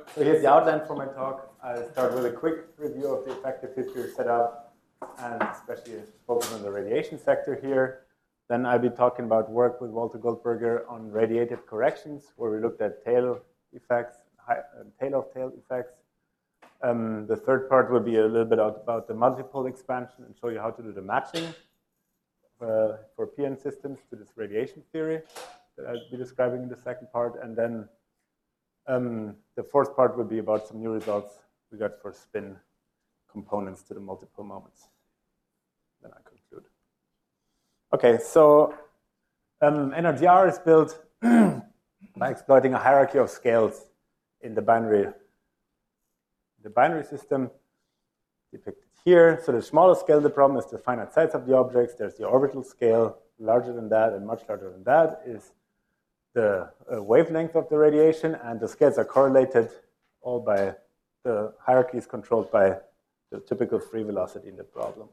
So here's the outline for my talk. I'll start with a quick review of the effective history setup, and especially focus on the radiation sector here. Then I'll be talking about work with Walter Goldberger on radiative corrections, where we looked at tail effects, tail of tail effects. The third part will be a little bit about the multipole expansion and show you how to do the matching for PN systems to this radiation theory that I'll be describing in the second part. And then the fourth part will be about some new results we got for spin components to the multiple moments. Then I conclude. Okay, so NRGR is built by exploiting a hierarchy of scales in the binary system depicted here. So the smallest scale of the problem is the finite size of the objects. There's the orbital scale. Larger than that and much larger than that is the wavelength of the radiation, and the scales are correlated all by the hierarchy is controlled by the typical free velocity in the problem.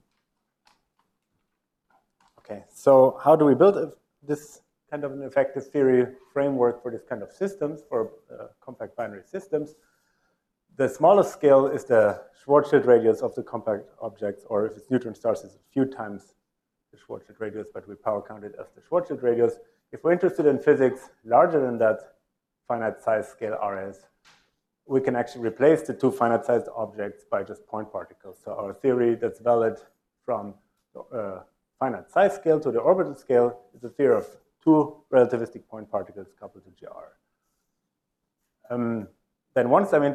Okay, so how do we build this kind of an effective theory framework for this kind of systems, for compact binary systems? The smallest scale is the Schwarzschild radius of the compact objects, or if it's neutron stars, it's a few times the Schwarzschild radius, but we power count it as the Schwarzschild radius. If we're interested in physics larger than that finite size scale RS, we can actually replace the two finite sized objects by just point particles. So our theory that's valid from the finite size scale to the orbital scale is a theory of two relativistic point particles coupled to GR. Then once I'm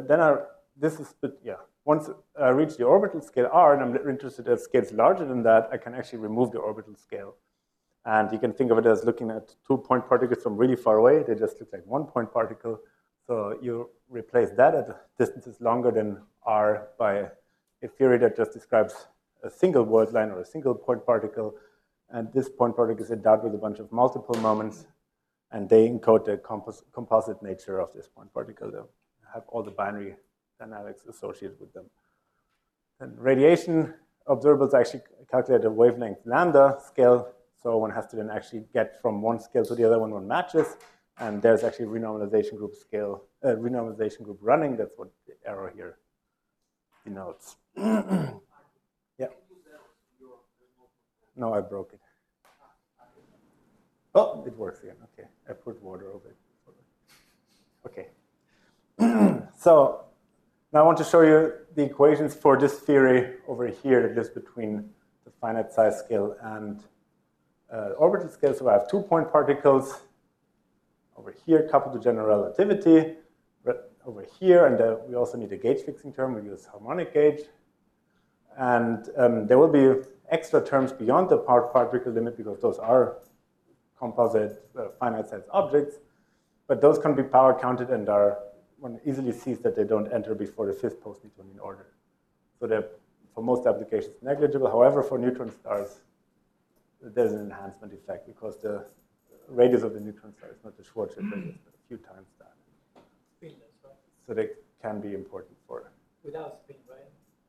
once I reach the orbital scale R and I'm interested in scales larger than that, I can actually remove the orbital scale. And you can think of it as looking at 2 point particles from really far away. They just look like 1 point particle. So you replace that at distances longer than R by a theory that just describes a single word line or a single point particle. And this point particle is endowed with a bunch of multiple moments, and they encode the composite nature of this point particle. They have all the binary dynamics associated with them. And radiation observables actually calculate a wavelength lambda scale. So one has to then actually get from one scale to the other when one matches. And there's actually renormalization group running. That's what the arrow here denotes. Yeah. No, I broke it. Oh, it works again. Okay, I put water over it. Okay. So now I want to show you the equations for this theory over here that lives between the finite size scale and orbital scale. So I have 2 point particles over here coupled to general relativity, over here, and we also need a gauge fixing term. We use harmonic gauge. And there will be extra terms beyond the particle limit because those are composite finite size objects, but those can be power counted and one easily sees that they don't enter before the 5th post-Newtonian order. So they're, for most applications, negligible. However, for neutron stars, there's an enhancement effect because the radius of the neutron star is not the Schwarzschild radius, but a few times that. Spinless, right? So they can be important for. Without spin, right?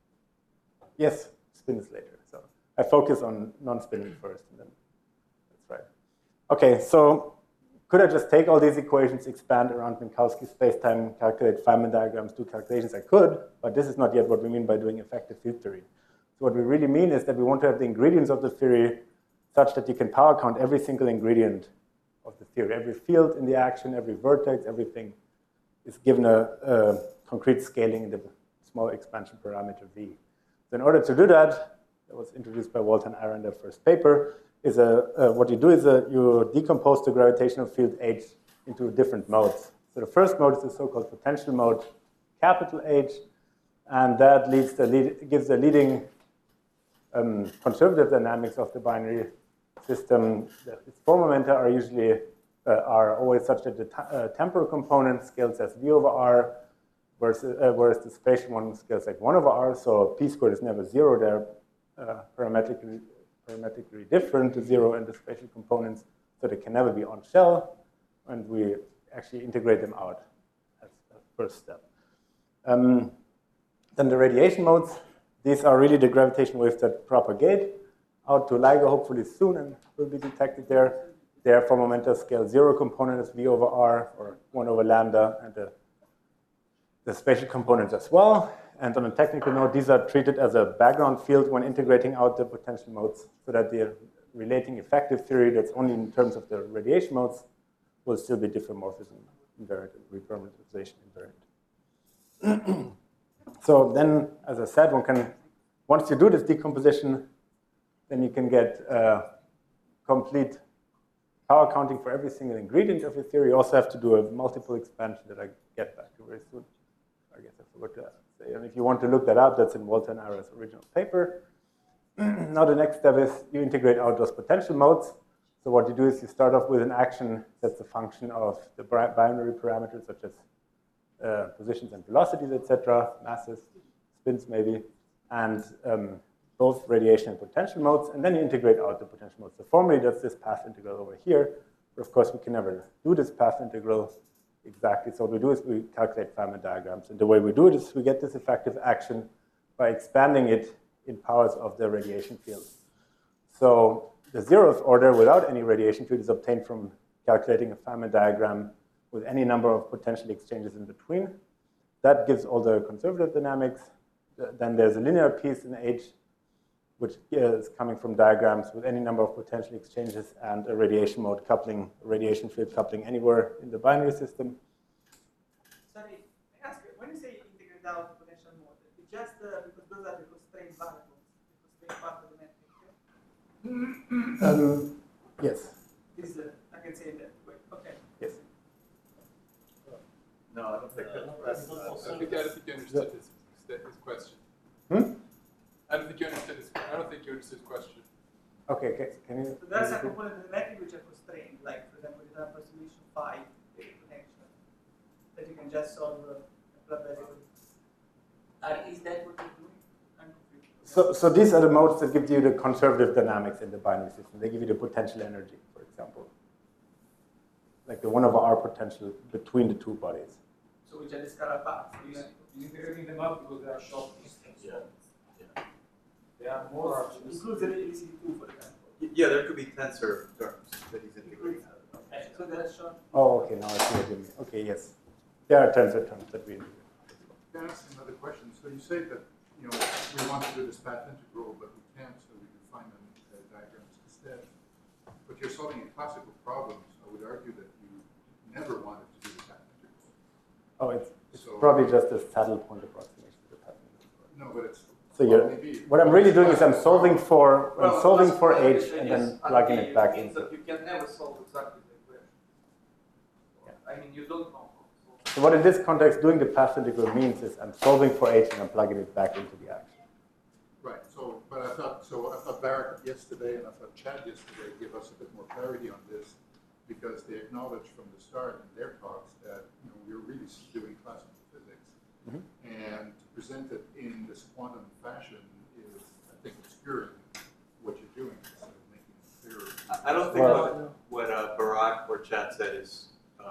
Yes, spin is later. So I focus on non-spinning first, and then that's right. Okay, so could I just take all these equations, expand around Minkowski spacetime, calculate Feynman diagrams, do calculations? I could, but this is not yet what we mean by doing effective field theory. So what we really mean is that we want to have the ingredients of the theory such that you can power count every single ingredient of the theory. Every field in the action, every vertex, everything is given a concrete scaling in the small expansion parameter V. So in order to do that was introduced by Walter and Ira in their first paper, is what you do is you decompose the gravitational field H into different modes. So the first mode is the so-called potential mode, capital H, and that gives the leading conservative dynamics of the binary system. Its four momenta are always such that the temporal component scales as V over R, whereas the spatial one scales like 1 over R. So P squared is never 0. They're parametrically different to 0 in the spatial components, so they can never be on shell, and we actually integrate them out as a first step. Then the radiation modes, these are really the gravitational waves that propagate out to LIGO hopefully soon and will be detected there. Therefore, momenta scale 0 component is V over R or 1 over lambda, and the the spatial components as well. And on a technical note, these are treated as a background field when integrating out the potential modes, so that the relating effective theory that's only in terms of the radiation modes will still be diffeomorphism invariant and repermutation invariant. So then, as I said, once you do this decomposition, then you can get complete power counting for every single ingredient of your theory. You also have to do a multiple expansion that I get back to very soon. I guess I forgot to say. And if you want to look that up, that's in Walter and Ira's original paper. Now the next step is you integrate out those potential modes. So what you do is you start off with an action that's a function of the binary parameters, such as positions and velocities, etc., masses, spins maybe, and both radiation and potential modes, and then you integrate out the potential modes. So formally, that's this path integral over here, but of course, we can never do this path integral exactly. So what we do is we calculate Feynman diagrams, and the way we do it is we get this effective action by expanding it in powers of the radiation field. So the zeroth order without any radiation field is obtained from calculating a Feynman diagram with any number of potential exchanges in between. That gives all the conservative dynamics. Then there's a linear piece in H, which is coming from diagrams with any number of potential exchanges and a radiation mode coupling, radiation field coupling anywhere in the binary system. Sorry, I ask you, when you say integrate out potential mode, it's just because those are the constraint variables, the constraint part of the metric. Yes. This, I can say that. Wait, okay. Yes. No, I don't think that's I don't think you understood his question. I don't think you understood his question. Okay, can you? So there's a component of the metric which are constrained, like for example, the approximation phi connection that you can just solve alphabetically. Is that what you're doing? I'm confused. So these are the modes that give you the conservative dynamics in the binary system. They give you the potential energy, for example, like the 1/r potential between the two bodies. So which are the scalar paths. You integrating them up because they are short distance. Yeah. They are more. Includes the EC2, for example. Yeah, there could be tensor terms that he's integrating. So that's short. Oh, okay, now I see what you mean. Okay, yes. There are tensor terms that we integrate. Can I ask another question? So you say that we want to do this path integral, but we can't, so we can find them diagrams instead. But you're solving a classical problem, so I would argue that you never wanted to do the path integral. Oh, it's probably just a saddle point approximation to the path integral. No, but it's So what I'm really doing is I'm solving for H and then plugging it back in. You can never solve exactly the equation. I mean, you don't know. So what in this context doing the path integral means is I'm solving for H and I'm plugging it back into the action. right. So, but I thought Barrett yesterday and I thought Chad yesterday gave us a bit more clarity on this, because they acknowledged from the start in their talks that we're really doing classical physics, and to present it in this quantum fashion is, I think, obscuring what you're doing instead of making it clearer. I don't think what Barak or Chad said is,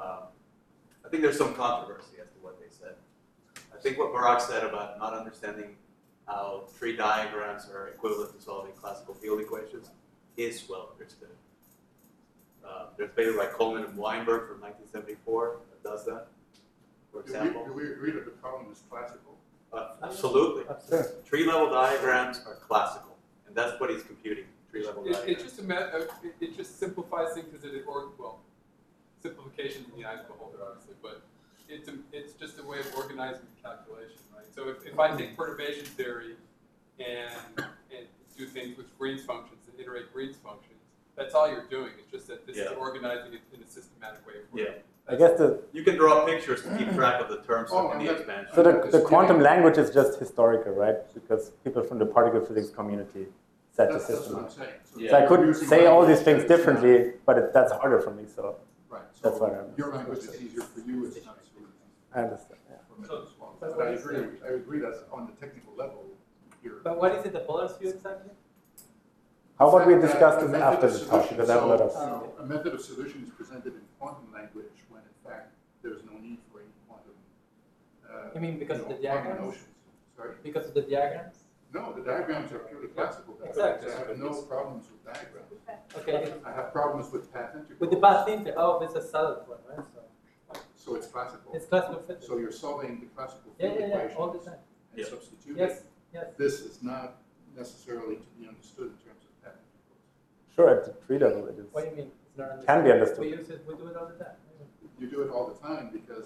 I think there's some controversy as to what they said. I think what Barak said about not understanding how tree diagrams are equivalent to solving classical field equations is well understood. There's a paper by Coleman and Weinberg from 1974 that does that, for example. Do we agree that the problem is classical? Absolutely. Tree level diagrams are classical, and that's what he's computing. Tree level diagrams. It's just it just simplifies things because simplification in the eye of the beholder, obviously, but it's just a way of organizing the calculation, right? So if I take perturbation theory and do things with Green's functions and iterate Green's functions, that's all you're doing. It's just that this is organizing it in a systematic way. I guess you can draw pictures to keep track of the terms in the expansion. So the quantum language is just historical, right? Because people from the particle physics community set the system up. That's what I'm saying. So I could say all these things differently, but that's harder for me. So right. That's why your language is easier for you. It's not so easy. I understand. Yeah. For me as well. But I agree that on the technical level here. But what is it, the polar sphere exactly? How about we discuss this after the talk, because I have a lot of... A method of solution is presented in quantum language when, in fact, there's no need for any quantum... You mean because of the quantum diagrams? notions. Sorry? Because of the diagrams? No, the diagrams are purely classical. Exactly. I have no problems with diagrams. Okay. I have problems with path integral. With the path integral, oh, it's a solid one, right? So So it's classical. It's classical physics. So you're solving the classical Yeah, field yeah, yeah, equations all the time. and substituting. Yes, yes. This is not necessarily to be understood in terms of technicals. Sure, at the tree level it is. What do you mean? It's not Can be understood. We use it. We do it all the time. You do it all the time because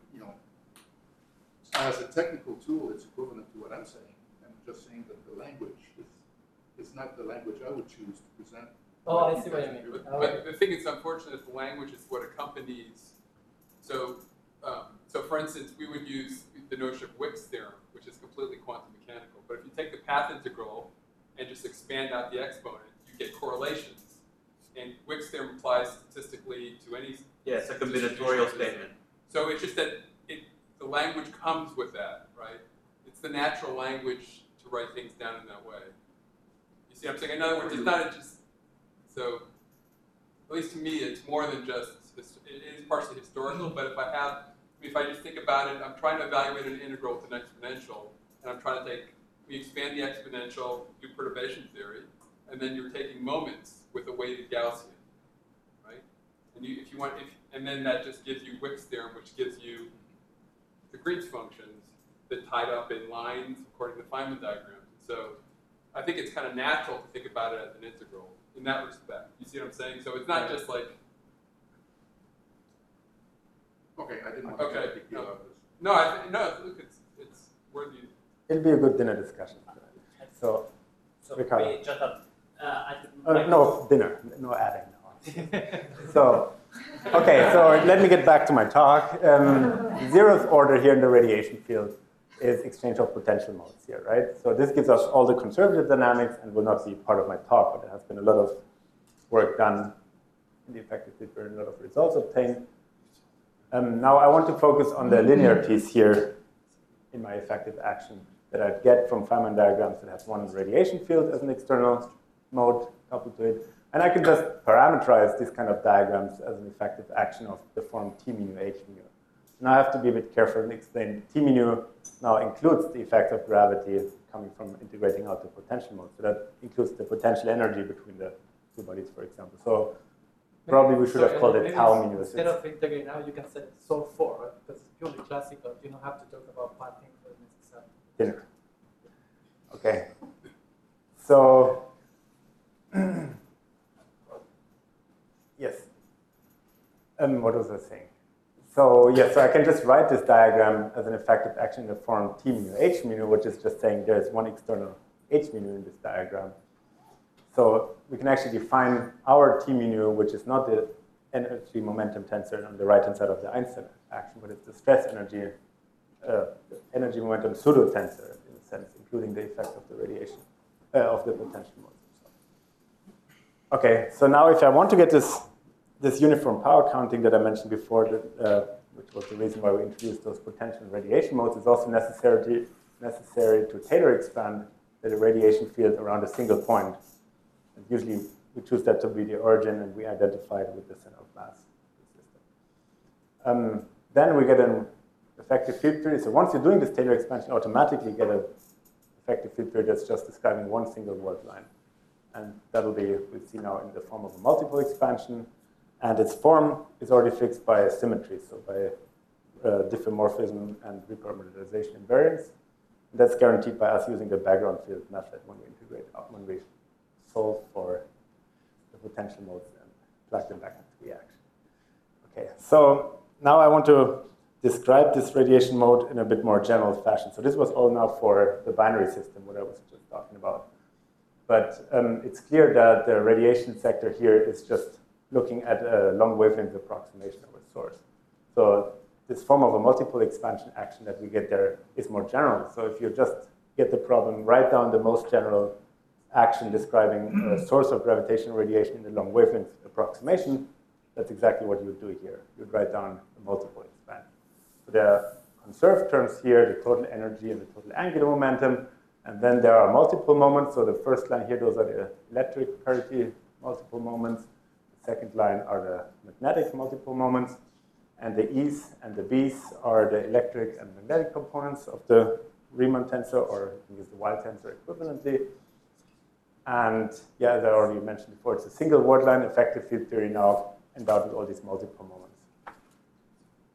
as a technical tool, it's equivalent to what I'm saying. I'm just saying that the language is not the language I would choose to present. Oh, I see what you mean. But the thing is, unfortunate, the language is what accompanies. So, so for instance, we would use the notion of Wick's theorem, which is completely quantum mechanical. But if you take the path integral and just expand out the exponent, you get correlations. And Wick's theorem applies statistically to any. Yeah, it's a combinatorial statement. So it's just that the language comes with that, right? It's the natural language to write things down in that way. You see what I'm saying? In other words, it's not just, so, at least to me, it's more than just, it is partially historical, but if I just think about it, I'm trying to evaluate an integral with an exponential, and I'm trying to we expand the exponential, do perturbation theory, and then you're taking moments with a weighted Gaussian, right? And and then that just gives you Wick's theorem, which gives you the Green's functions that tied up in lines according to the Feynman diagrams. So I think it's kind of natural to think about it as an integral in that respect. You see what I'm saying? So it's not just like. Okay, I didn't want to make a big deal out of this. No, look, it's worthy. It'll be a good dinner discussion. So Ricardo. we just No, dinner, no adding now. So, okay, so let me get back to my talk. Zeroth order here in the radiation field is exchange of potential modes here, right? So this gives us all the conservative dynamics and will not be part of my talk, but there has been a lot of work done in the effective field where a lot of results obtained. Now I want to focus on the linear piece here in my effective action that I get from Feynman diagrams that have one radiation field as an external mode coupled to it. And I can just parameterize these kind of diagrams as an effective action of the form T mu nu H mu. Now I have to be a bit careful and explain T mu nu now includes the effect of gravity coming from integrating out the potential mode. So that includes the potential energy between the two bodies, for example. So probably we should have called it tau mu nu. Instead of integrating out, you can say solve for, right? Because it's purely classical. You don't have to talk about pathing for necessarily. Dinner. Okay. So, yes. What was I saying? So, yes, so I can just write this diagram as an effective action in the form T mu nu H mu nu, which is just saying there's one external H mu nu in this diagram. So we can actually define our T mu nu, which is not the energy momentum tensor on the right-hand side of the Einstein action, but it's the stress energy, energy momentum pseudo tensor in a sense, including the effect of the radiation, of the potential modes. Okay, so now if I want to get this uniform power counting that I mentioned before, which was the reason why we introduced those potential and radiation modes, it's also necessary to Taylor expand the radiation field around a single point. And usually we choose that to be the origin, and we identify it with the center of mass system. Then we get an effective field theory. So once you're doing this Taylor expansion, you automatically get an effective field theory that's just describing one single word line. And that'll be, we see now, in the form of a multiple expansion. And its form is already fixed by symmetry, so by diffeomorphism and reparameterization invariance. And that's guaranteed by us using the background field method when we integrate out, when we solve for the potential modes and plug them back into the action. Okay, so now I want to describe this radiation mode in a bit more general fashion. So this was all now for the binary system, what I was just talking about. But it's clear that the radiation sector here is just looking at a long wavelength approximation of a source. So this form of a multiple expansion action that we get there is more general. So if you just get the problem, write down the most general action describing a source of gravitational radiation in the long wavelength approximation, that's exactly what you would do here. You'd write down a multiple expansion. So there are conserved terms here, the total energy and the total angular momentum. And then there are multiple moments. So the first line here, those are the electric parity multiple moments. The second line are the magnetic multiple moments. And the E's and the B's are the electric and magnetic components of the Riemann tensor, or you can use the Weil tensor equivalently. And yeah, as I already mentioned before, it's a single word line effective field theory now endowed with all these multiple moments.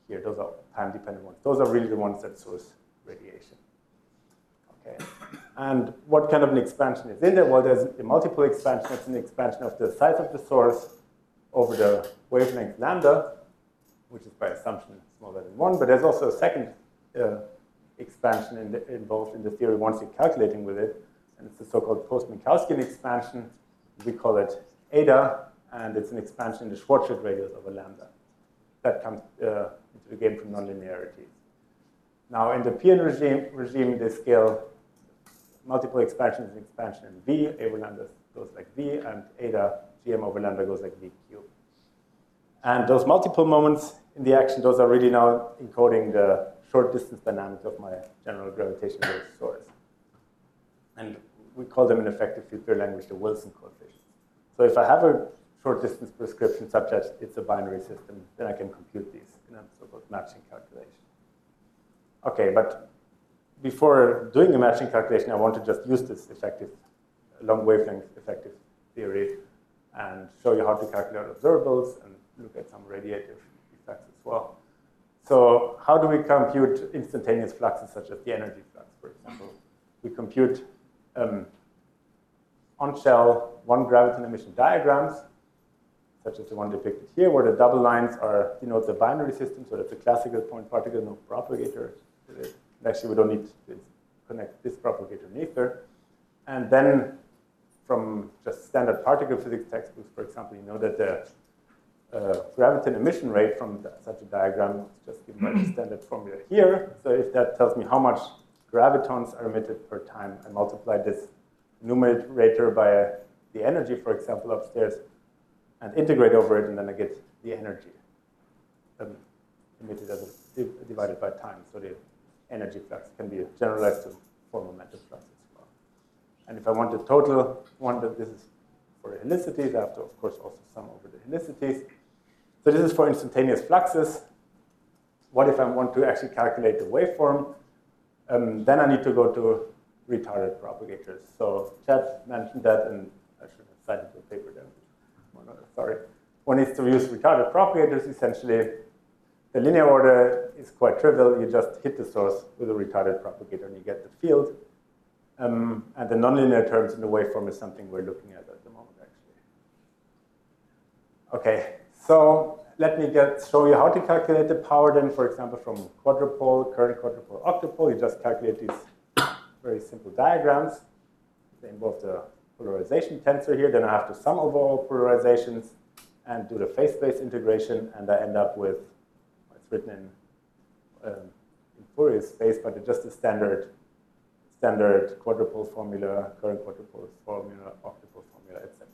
here. Those are time-dependent ones. Those are really the ones that source radiation. Okay. And what kind of an expansion is in there? Well, there's a multiple expansion. It's an expansion of the size of the source over the wavelength lambda, which is by assumption smaller than 1. But there's also a second expansion involved in the theory once you're calculating with it. And it's the so-called post-Minkowskian expansion. We call it eta, and it's an expansion in the Schwarzschild radius over lambda. That comes into the game from nonlinearities. Now, in the PN regime, they scale multiple expansions and expansion in V. A over lambda goes like V, and eta GM over lambda goes like V cubed. And those multiple moments in the action, those are really now encoding the short distance dynamics of my general gravitational wave source. And we call them in effective field theory language the Wilson coefficients. So if I have a short distance prescription such that it's a binary system, then I can compute these in a so-called matching calculation. Okay, but before doing the matching calculation, I want to just use this effective, long wavelength effective theory and show you how to calculate observables and look at some radiative effects as well. So how do we compute instantaneous fluxes such as the energy flux, for example? We compute on-shell one-graviton emission diagrams, such as the one depicted here, where the double lines denote the binary system, so that's a classical point particle, no propagator. And actually, we don't need to connect this propagator neither. And then from just standard particle physics textbooks, for example, you know that the graviton emission rate from such a diagram is just given by the standard formula here. So if that tells me how much gravitons are emitted per time, I multiply this numerator by the energy, for example, upstairs, and integrate over it, and then I get the energy emitted as divided by time. So the energy flux can be generalized to four momentum flux as well. And if I want the total one, this is for helicities, I have to, of course, also sum over the helicities. So this is for instantaneous fluxes. What if I want to actually calculate the waveform? Then I need to go to retarded propagators. So Chad mentioned that, and I should have cited the paper there. Sorry. One needs to use retarded propagators. Essentially, the linear order is quite trivial. You just hit the source with a retarded propagator, and you get the field. And the nonlinear terms in the waveform is something we're looking at the moment, actually. Okay, so let me show you how to calculate the power then, for example, from quadrupole, current quadrupole, octopole. You just calculate these very simple diagrams. They involve the polarization tensor here. Then I have to sum over all polarizations and do the phase space integration, and I end up with, it's written in Fourier space, but it's just a standard quadrupole formula, current quadrupole formula, octopole formula, etc.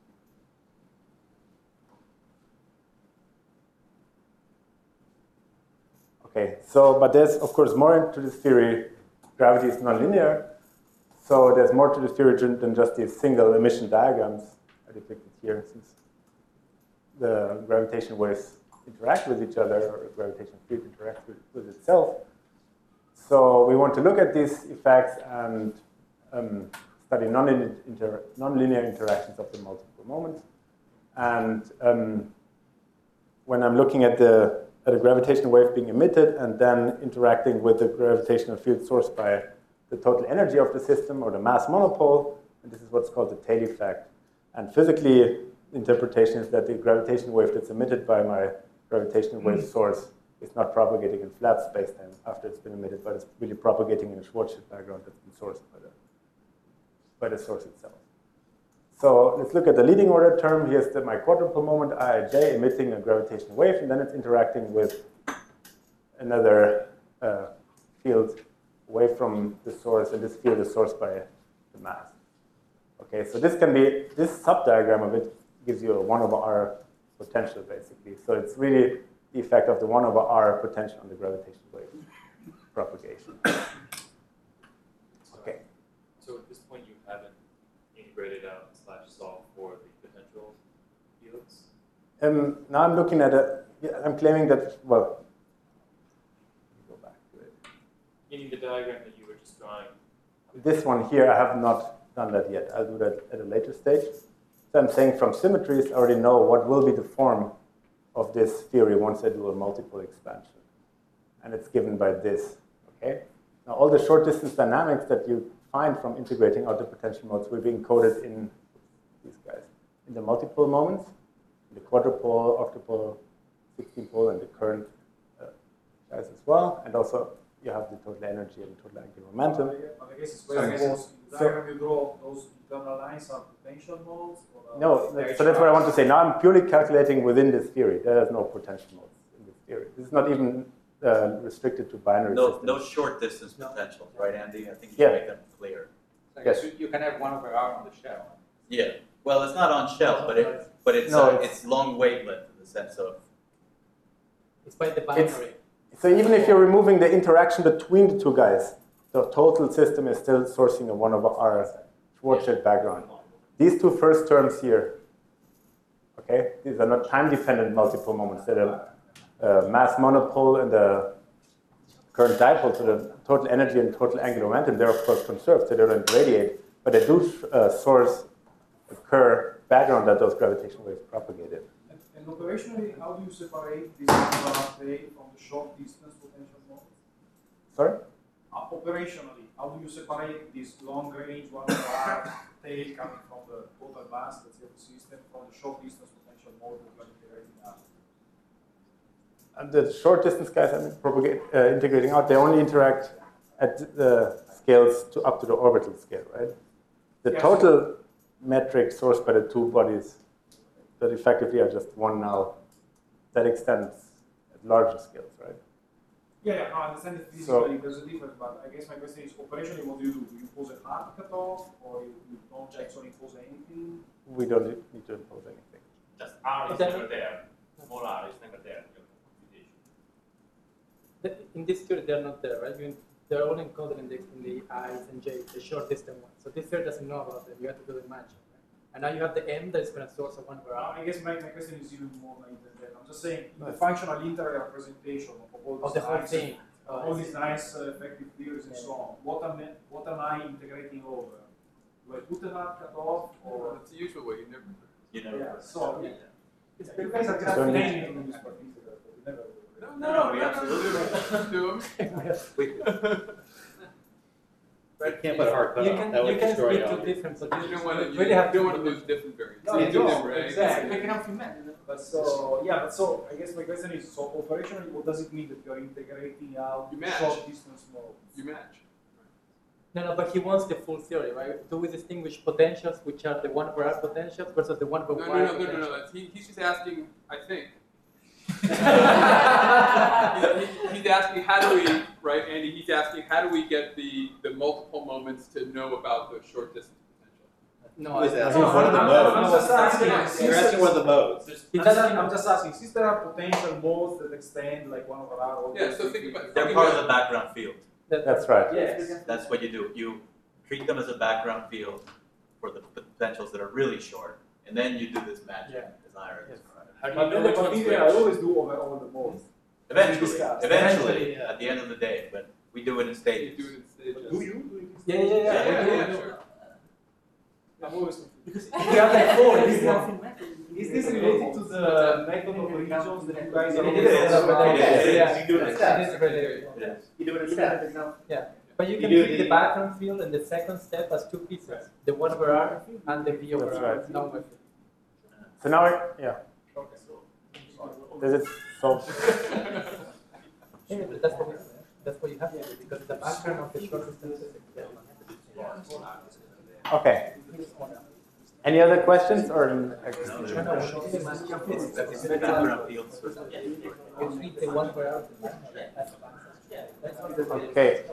Okay, so, but there's, of course, more to this theory. Gravity is nonlinear, so there's more to this theory than just these single emission diagrams I depicted here, since the gravitational waves interact with each other, or the gravitational field interacts with itself. So we want to look at these effects and study nonlinear interactions of the multiple moments. And when I'm looking at a gravitational wave being emitted and then interacting with the gravitational field sourced by the total energy of the system or the mass monopole, and this is what's called the tail effect. And physically, the interpretation is that the gravitational wave that's emitted by my gravitational wave source is not propagating in flat spacetime after it's been emitted, but it's really propagating in a Schwarzschild background that's been sourced by the source itself. So let's look at the leading order term. Here's my quadrupole moment, Ij, emitting a gravitational wave, and then it's interacting with another field away from the source, and this field is sourced by the mass. Okay, so this subdiagram of it gives you a 1 over r potential, basically. So it's really the effect of the 1 over r potential on the gravitational wave propagation. Okay. So at this point, you haven't integrated out / solved for the potential fields? Now I'm looking at I'm claiming that, well, go back to it. Meaning the diagram that you were just drawing. This one here, I have not done that yet. I'll do that at a later stage. So I'm saying from symmetries, I already know what will be the form of this theory once I do a multiple expansion. and it's given by this. Okay. Now all the short distance dynamics that you find from integrating out the potential modes will be encoded in these guys, in the multipole moments, in the quadrupole, octupole, 16-pole, and the current guys as well, and also you have the total energy and total angular momentum. I guess it's where the diagram you draw, those internal lines are potential modes? No, so that's what I want to say. Now I'm purely calculating within this theory. There is no potential modes in this theory. This is not even restricted to binary systems. No short distance potentials, right, Andy? I think you should make them clear. Yes. You can have 1 over R on the shell. Yeah. Well, it's not on shell, but it's long wavelength in the sense of. It's by the binary. So even if you're removing the interaction between the two guys, the total system is still sourcing a 1 over R Schwarzschild background. These two first terms here, okay, these are not time-dependent multiple moments. They're the mass monopole and the current dipole, so the total energy and total angular momentum, they're of course conserved, so they don't radiate, but they do source a Kerr background that those gravitational waves propagated. And operationally, how do you separate this tail from the short distance potential modes? Sorry? Operationally, how do you separate this long range 1 over R tail coming from the total mass, let's say, of the system, from the short distance potential mode that you are integrating out? And the short distance guys I'm integrating out, they only interact at the scales up to the orbital scale, right? The total metric sourced by the two bodies that effectively are just one now, that extends at larger scales, right? Yeah, no, I understand that physically there's a difference, but I guess my question is, operationally, what do? You impose a hard cutoff, or you don't actually impose anything? We don't need to impose anything. Just R is never there. Small R is never there in your computation. In this theory, they're not there, right? They're all encoded in the I's and J's, the short distance ones. So this theory doesn't know about them. You have to do the matching. And now you have the M that is going to source a 1 over R. I guess my question is even more naive than that. I'm just saying, the functional integral representation of all Of these the whole nice, thing. all these nice effective theories and so on. What am I integrating over? Do I put an hard cutoff, or? It's the usual way. You never. Yeah, so Yeah. you guys are just Don't need- naming in this particular, but you never. No, we absolutely do them. You can't put a hard You cutoff. can, That would you can destroy split it. two different You positions. don't want to. really have don't to want to lose different variants. No, you don't. Right? Exactly. But so I guess my question is, so operationally, what does it mean that you're integrating out You match. short distance modes? You match. No, but he wants the full theory, right? Do we distinguish potentials, which are the 1 over R potentials, versus the 1 over No, Y no. potentials? That's, he's just asking, I think. He's asking how do we, right, Andy? He's asking how do we get the multiple moments to know about the short distance potential? No, Who is I- asking no, one of the I'm- modes? I'm just asking. You're asking one of the modes. I'm just asking, since there are potential modes that extend like 1 over R. all Yeah, those so think things- about- They're part of the background field. That's right. Yes. That's what you do. You treat them as a background field for the potentials that are really short, and then you do this magic, as Ira described. But then the particular I always do over all the modes. Eventually, discussed. eventually, yeah. at the end of the day, but we do it in You stages. do it in stages. Do you do it? Yeah, yeah, yeah. Yeah, sure. I'm always Because the other four, is nothing matters. Is this related to the method of regions that you guys are It is. Yeah, You do it in steps. it is related. Yes. You do it in steps. But you can You do treat the- the background field and the second step as two pieces, the 1 over R and the V over That's R. right. Number field. So now, does it solve? Yeah, but that's what you have to do, because the background of the short distance is Okay. Any other questions or? It's the background field. You treat the 1 over R. Okay.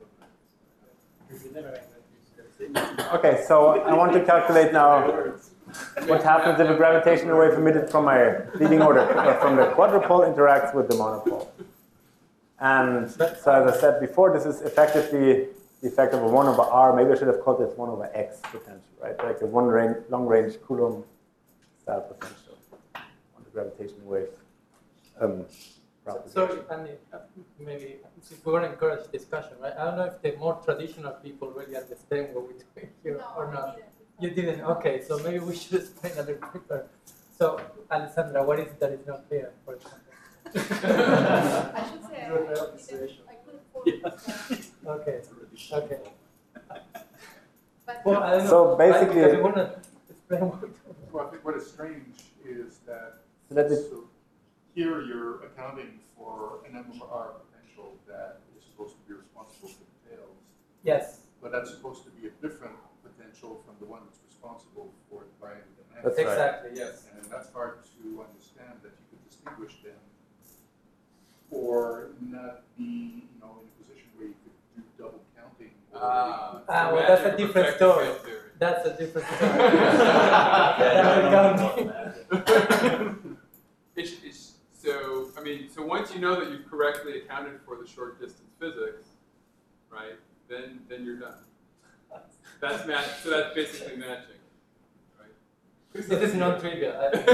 Okay, so I want to calculate now what happens if a gravitational wave emitted from my leading order, from the quadrupole interacts with the monopole. And so as I said before, this is effectively the effect of a 1 over R. Maybe I should have called this 1 over X potential, right? Like a long-range Coulomb style potential on the gravitational wave. So, Andy, maybe if we want to encourage discussion, right? I don't know if the more traditional people really understand what we're doing here or not. You didn't? Okay, so maybe we should explain a little bit. So, Alessandra, what is it that is not clear, for example? I should say, I Good couldn't observation. afford this. Okay. Okay. But Well, I don't know. So basically- Because we want to explain what we're talking about. Well, I think what is strange is that, Let it- so here you're accounting for an MR potential that is supposed to be responsible for the tails, Yes. but that's supposed to be a different potential from the one that's responsible for the binding demand. That's right. Exactly, yes. And that's hard to understand that you could distinguish them or not be, in a position where you could do double counting. Or well, that's a different story. That's a different story. So once you know that you've correctly accounted for the short distance physics, right? Then you're done. That's match. So that's basically matching, right? This is non-trivial.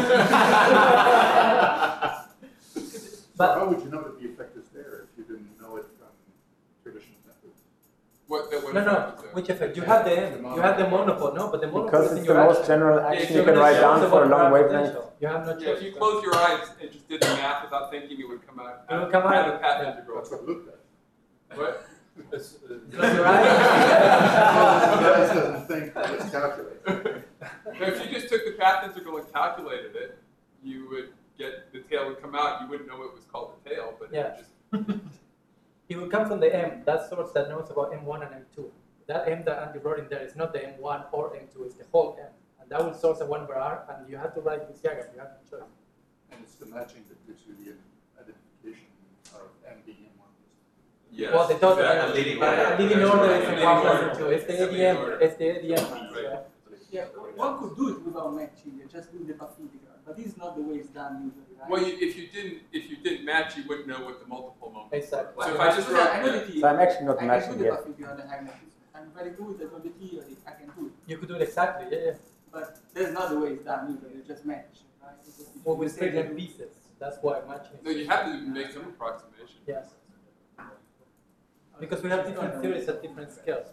so how would you know that the effect is there if you didn't know it from traditional methods? What No. Which effect? You have the M. You have the monopole. No, but the monopole Because is in it's your the most action. general Yeah, action so you can when write it down shows for a about long power wavelength. potential, you have no choice. Yeah, if you close your eyes and just did the math without thinking, it would come out. It would come at out. a path Yeah. integral. That's what it looked at. What? Close your eyes. Guys doesn't think, let's calculate. Now, if you just took the path integral and calculated it, you would get the tail would come out. You wouldn't know it was called the tail, but Yeah. it would just. It will come from the M, that source that knows about M1 and M2. That M that Andy wrote in there is not the M1 or M2, it's the whole M. And that will source a 1 bar R, and you have to write this diagram, you have no choice. And it's the matching that gives you the identification of MB and one. Yes. Well, the total exactly. leading order is Leading M1 plus order. M2. It's the Leading ADM, order. it's the ADM. Right. Yeah. Yeah, one could do it without matching, you just do the path integral, but this is not the way it's done usually, right? Well, if you didn't match, you wouldn't know what the multiple moment. Exactly. So if I just wrote, I know the theory. So I'm actually not I matching can do the yet. path integral and magnetism. I'm very good at all the theory, I can do it. You could do it exactly, yeah. But that's not the way it's done usually, you just match, right? It's just Well, you we say split in pieces. That's why matching is. no, you have to make some approximation. Yes. Because we have different theories at different scales.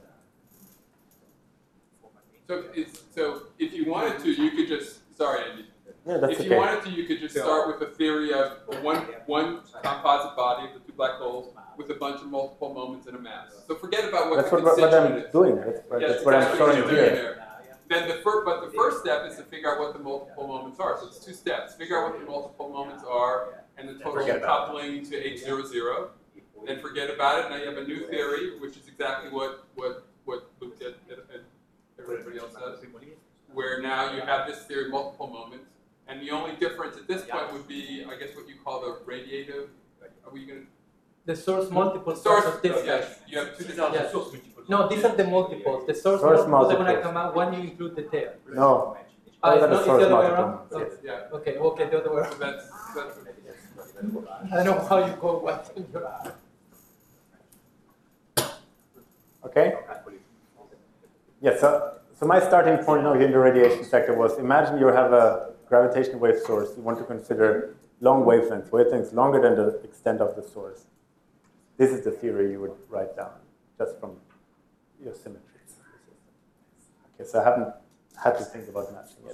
So if you wanted to, you could just sorry, Andy. Yeah, that's If you okay. wanted to, you could just start with a theory of one composite body of the two black holes with a bunch of multiple moments and a mass. So forget about what That's the what constituent I'm is. doing. That's what I'm exactly showing you're doing here. there. Then the first step is to figure out what the multiple moments are. So it's 2 steps. Figure out what the multiple moments are and the total coupling to H00. Then forget about it. Now you have a new theory, which is exactly what Luke did and everybody else does. Where now you have this theory of multiple moments. And the only difference at this point would be, I guess, what you call the radiative. Are we going to? The source multiple Source. of this guy. Yes. You have 2 different. Yes. No, these are the multiples. The source Source multiples are going to multiples. come out when you include the tail. No. Ah, Those it's are the not it's source the other way multiple around? ones, yes. Yeah. Okay, the other way So around. that's I don't know how you go what in your eye. Okay? Yes, so my starting point now here in the radiation sector was, imagine you have a gravitational wave source. You want to consider long wavelengths longer than the extent of the source. This is the theory you would write down, just from your symmetries. Okay, so I haven't had to think about matching yet.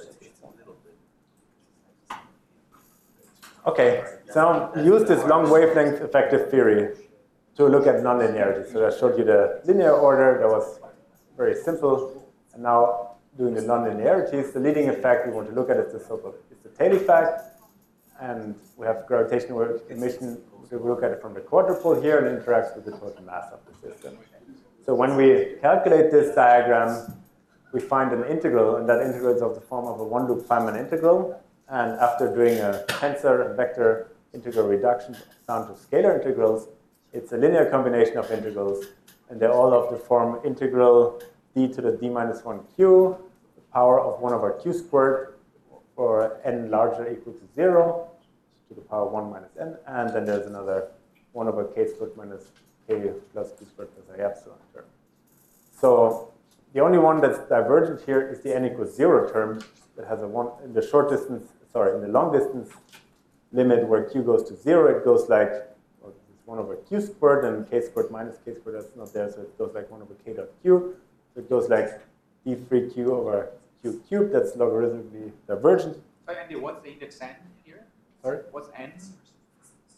Okay, so use this long wavelength effective theory to look at nonlinearity. So I showed you the linear order, that was very simple. And now doing the nonlinearities, the leading effect we want to look at is the so-called tail effect. And we have gravitational wave emission, we look at it from the quadrupole here and it interacts with the total mass of the system. So when we calculate this diagram, we find an integral, and that integral is of the form of a one-loop Feynman integral. And after doing a tensor and vector integral reduction down to scalar integrals, it's a linear combination of integrals, and they're all of the form integral d to the d minus 1q, the power of 1 over q squared, for n larger or equal to 0, to the power 1 minus n, and then there's another 1 over k squared minus k plus q squared plus I epsilon term. So the only one that's divergent here is the n equals 0 term that has a 1 in the short distance, in the long distance limit where q goes to 0, it goes like 1 over q squared, and k squared minus k squared, that's not there, so it goes like 1 over k dot q. So it goes like d3q over q cubed, that's logarithmically divergent. Sorry, Andy, what's the index n here? Sorry? What's n?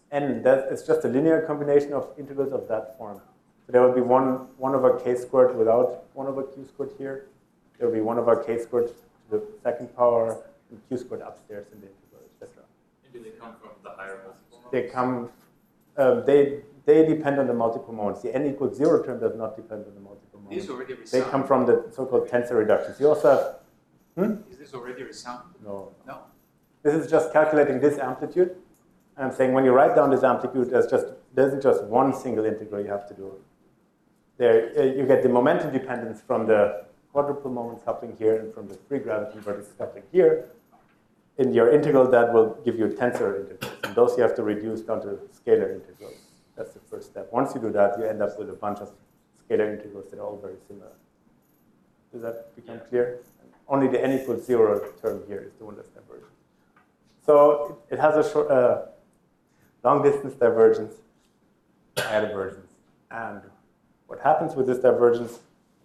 n, that is just a linear combination of integrals of that form. So there will be 1 over k squared without 1 over q squared here. There will be 1 over k squared to the second power, and q squared upstairs in the integral, etc. And do they come from the higher multiple moments? They come, they depend on the multiple moments. The n equals 0 term does not depend on the multiple moments. Is already They resound. come from the so-called tensor reductions. You also have, Is this already resound? no. No. This is just calculating this amplitude. I'm saying when you write down this amplitude, there isn't just one single integral you have to do. There, you get the momentum dependence from the quadruple moments coupling here and from the free gravity vertex coupling here. In your integral, that will give you tensor integrals. And those you have to reduce down to scalar integrals. That's the first step. Once you do that, you end up with a bunch of scalar integrals that are all very similar. Does that become clear? Only the n equals 0 term here is the one that's divergent. So it has a short, long distance divergence, higher divergence. And what happens with this divergence,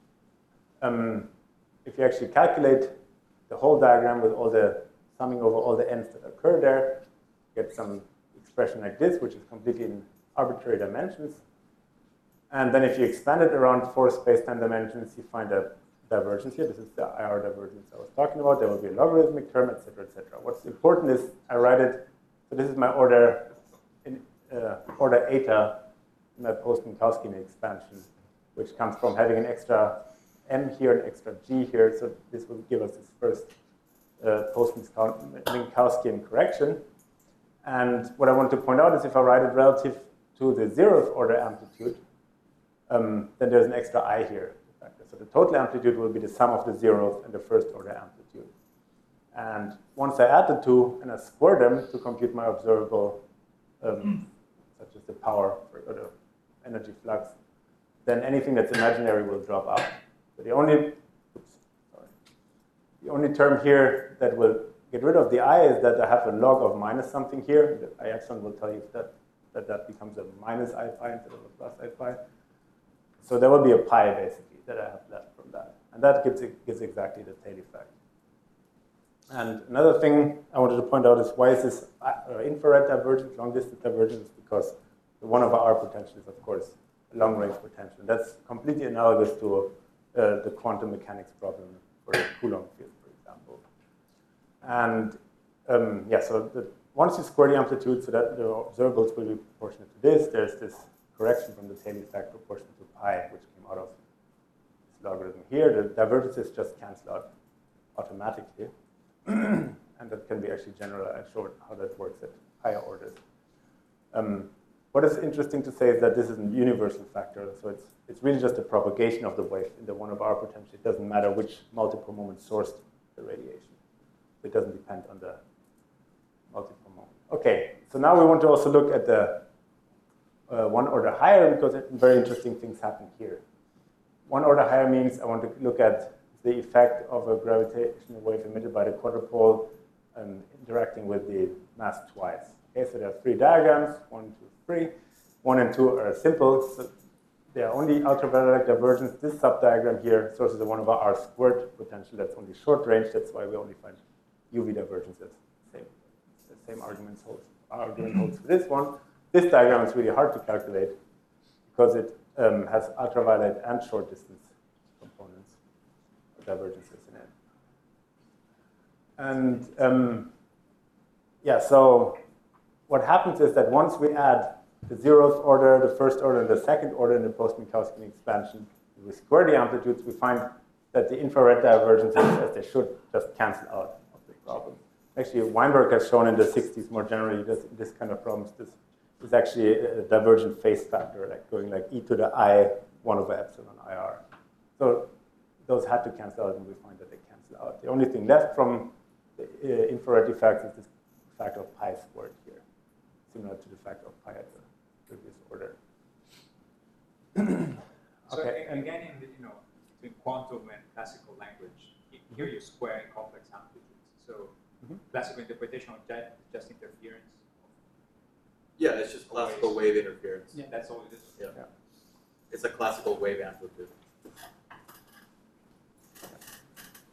if you actually calculate the whole diagram with all the summing over all the n's that occur there, you get some expression like this, which is completely in arbitrary dimensions. And then if you expand it around 4 space-time dimensions, you find a divergence here. This is the IR divergence I was talking about. There will be a logarithmic term, etc., etc. What's important is I write it, so this is my order in order eta in my post-Minkowski expansion, which comes from having an extra m here, an extra g here. So this will give us this first post-Minkowskian correction. And what I want to point out is if I write it relative to the 0th order amplitude, then there's an extra I here. So the total amplitude will be the sum of the 0th and the 1st order amplitude. And once I add the two and I square them to compute my observable, such as the power or the energy flux, then anything that's imaginary will drop out. So the only term here that will get rid of the I is that I have a log of minus something here. The I epsilon will tell you that becomes a minus I phi instead of a plus I phi. So there will be a pi basically that I have left from that. And that gives exactly the tail effect. And another thing I wanted to point out is why is this infrared divergence, long distance divergence? Because the 1 over r potential is, of course, a long range potential. And that's completely analogous to the quantum mechanics problem for the Coulomb field, for example. And so once you square the amplitude so that the observables will be proportionate to this, there's this correction from the tail effect proportional to pi, which came out of this logarithm here. The divergences just cancel out automatically. And that can be actually generalized, showed how that works at higher orders. What is interesting to say is that this is a universal factor, so it's really just a propagation of the wave in the 1 over r potential. It doesn't matter which multiple moment sourced the radiation. It doesn't depend on the multiple moment. Okay, so now we want to also look at the 1 order higher because very interesting things happen here. 1 order higher means I want to look at the effect of a gravitational wave emitted by the quadrupole interacting with the mass twice. Okay, so there are 3 diagrams, 1, 2, 3. 1 and 2 are simple, so they are only ultraviolet divergence. This subdiagram here sources a 1 over r squared potential that's only short range. That's why we only find UV divergences. The same argument holds for this one. This diagram is really hard to calculate because it has ultraviolet and short distance components, divergences in it. And so what happens is that once we add the 0th order, the 1st order, and the 2nd order in the post-Minkowski expansion, we square the amplitudes, we find that the infrared divergences, as they should, just cancel out of the problem. Actually, Weinberg has shown in the 60s more generally this kind of problems. This is actually a divergent phase factor, like going like e to the I 1 over epsilon IR. So those had to cancel out, and we find that they cancel out. The only thing left from the infrared effects is this factor of pi squared here, similar to the factor of pi at the previous order. So Okay, and again, between quantum and classical language, here you're squaring complex amplitudes. So classical interpretation of that is just interference. Yeah, it's just classical wave interference. Yeah, that's all it is. Yeah. It's a classical wave amplitude.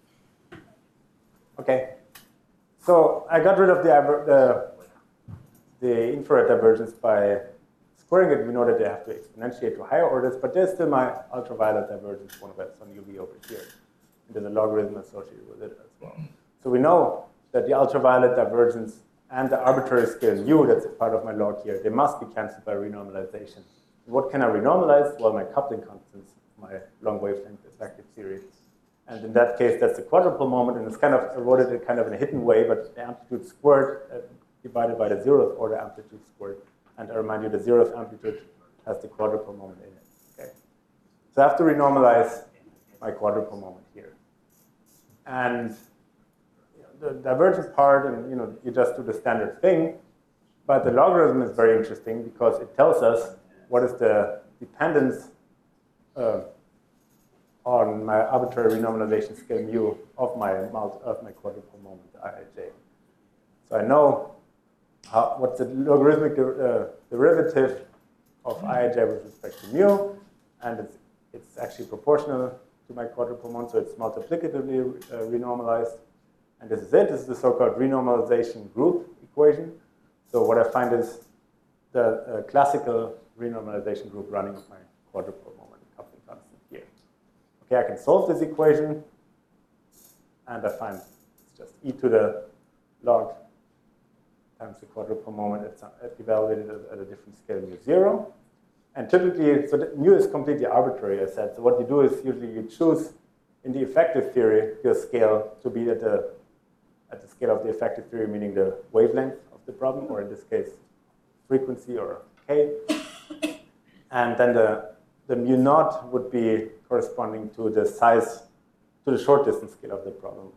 okay. So I got rid of the infrared divergence by squaring it, we know that they have to exponentiate to higher orders, but there's still my ultraviolet divergence, one of that's on UV over here. And there's a logarithm associated with it as well. So we know that the ultraviolet divergence and the arbitrary scale mu, that's a part of my log here, they must be cancelled by renormalization. What can I renormalize? Well, my coupling constants, my long wavelength effective theory. And in that case, that's the quadrupole moment, and it's kind of eroded it kind of in a hidden way, but the amplitude squared divided by the 0th order amplitude squared. And I remind you, the 0th amplitude has the quadrupole moment in it. Okay. So I have to renormalize my quadrupole moment here. And the divergence part, and you just do the standard thing, but the logarithm is very interesting because it tells us what is the dependence on my arbitrary renormalization scale mu of my quadrupole moment Ij. So I know what's the logarithmic derivative of Ij with respect to mu, and it's actually proportional to my quadrupole moment, so it's multiplicatively renormalized. And this is it. This is the so-called renormalization group equation. So what I find is the classical renormalization group running of my quadrupole moment coupling constant here. Okay, I can solve this equation, and I find it's just e to the log times the quadrupole moment evaluated at a different scale, mu 0. And typically, so mu is completely arbitrary, I said. So what you do is usually you choose in the effective theory your scale to be at the scale of the effective theory, meaning the wavelength of the problem, or in this case, frequency or k. And then the mu naught would be corresponding to the size, to the short distance scale of the problem,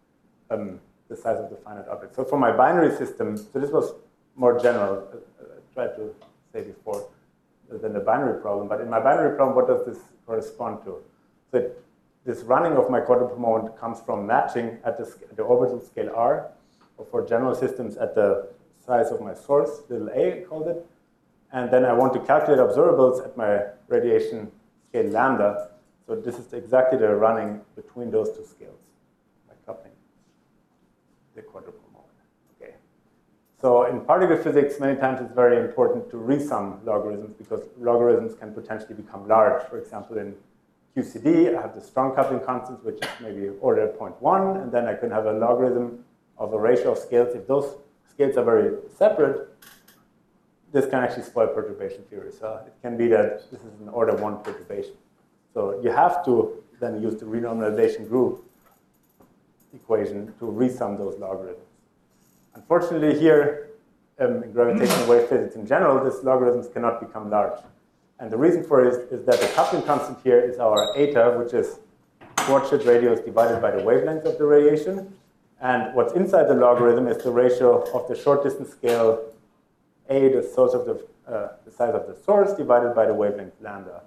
the size of the finite object. So for my binary system, so this was more general, I tried to say before, than the binary problem. But in my binary problem, what does this correspond to? So this running of my quadrupole moment comes from matching at the orbital scale r, or for general systems at the size of my source, little a, I called it. And then I want to calculate observables at my radiation scale lambda. So this is exactly the running between those two scales, by coupling the quadrupole moment. Okay. So in particle physics, many times it's very important to resum logarithms because logarithms can potentially become large. For example, in QCD, I have the strong coupling constants, which is maybe order 0.1, and then I can have a logarithm of a ratio of scales. If those scales are very separate, this can actually spoil perturbation theory. So it can be that this is an order 1 perturbation. So you have to then use the renormalization group equation to resum those logarithms. Unfortunately, here in gravitational wave physics in general, these logarithms cannot become large. And the reason for it is that the coupling constant here is our eta, which is Schwarzschild radius divided by the wavelength of the radiation. And what's inside the logarithm is the ratio of the short distance scale a, the size of the source, divided by the wavelength lambda.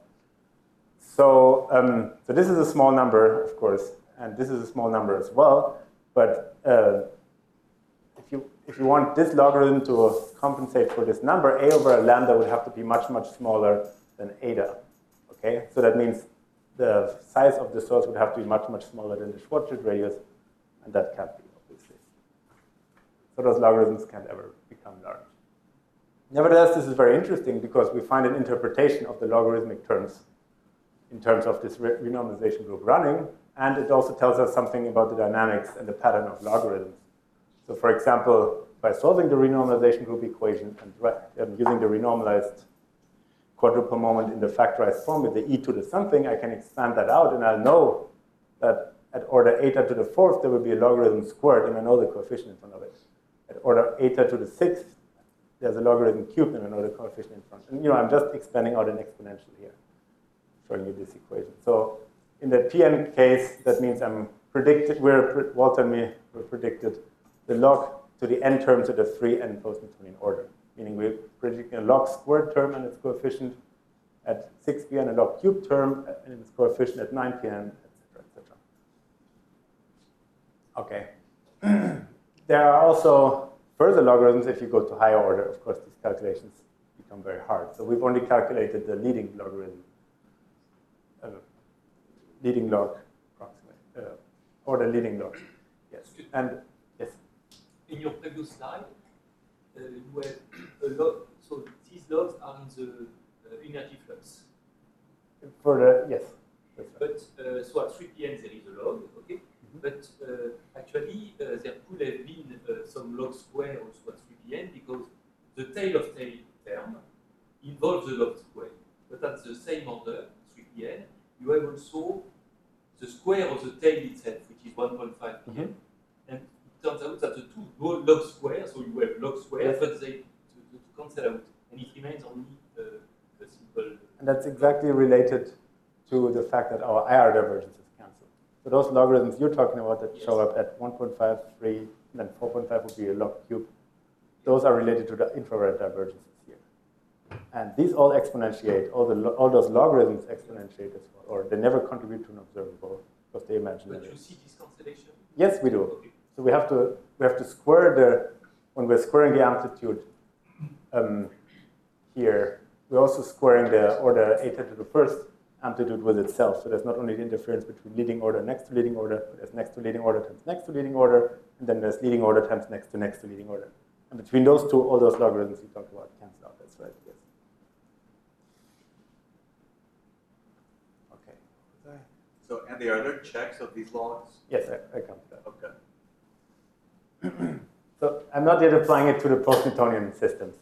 So, so this is a small number, of course, and this is a small number as well. But if you want this logarithm to compensate for this number, a over lambda would have to be much, much smaller than eta. Okay, so that means the size of the source would have to be much, much smaller than the Schwarzschild radius, and that can't be, obviously. So those logarithms can't ever become large. Nevertheless, this is very interesting because we find an interpretation of the logarithmic terms in terms of this renormalization group running, and it also tells us something about the dynamics and the pattern of logarithms. So for example, by solving the renormalization group equation and using the renormalized quadrupole moment in the factorized form with the e to the something, I can expand that out, and I'll know that at order eta to the 4th, there will be a logarithm squared, and I know the coefficient in front of it. At order eta to the 6th, there's a logarithm cubed, and I know the coefficient in front. And I'm just expanding out an exponential here, showing you this equation. So in the PN case, that means Walter and me were predicted the log to the n terms at the 3n post-Newtonian order, meaning we're predicting a log squared term and its coefficient at 6pn, a log cubed term and its coefficient at 9pn, etc., etc. Okay. There are also further logarithms if you go to higher order. Of course, these calculations become very hard. So we've only calculated the leading logarithm, leading log, approximately, or the leading log. Yes. And yes. In your previous slide, you have a log. So these logs are in the energy flux. For the, yes. That's right. But so at 3 p.m. there is a log, okay? But actually there could have been some log square also at 3 p.m. because the tail of tail term involves the log square. But at the same order, 3 p.m., you have also the square of the tail itself, which is 1.5 p.m. And it turns out that the two log square, so you have log square, but they to cancel out, and it remains only a simple. And that's exactly related to the fact that our IR divergence is cancelled. So those logarithms you're talking about that show up at 1.5, 3, and then 4.5 would be a log cube. Those are related to the infrared divergences here. And these all exponentiate, all those logarithms exponentiate as well, or they never contribute to an observable because they imaginary. But you see this cancellation? Yes, we do. Okay. So we have to square when we're squaring the amplitude here, we're also squaring the order eta to the first amplitude with itself. So there's not only the interference between leading order next to leading order, but there's next to leading order times next to leading order, and then there's leading order times next to leading order. And between those two, all those logarithms you talked about cancel out. That's right. Yes. Okay. So, Andy, are there checks of these logs? Yes, I come to that. Okay. So I'm not yet applying it to the post-Newtonian systems.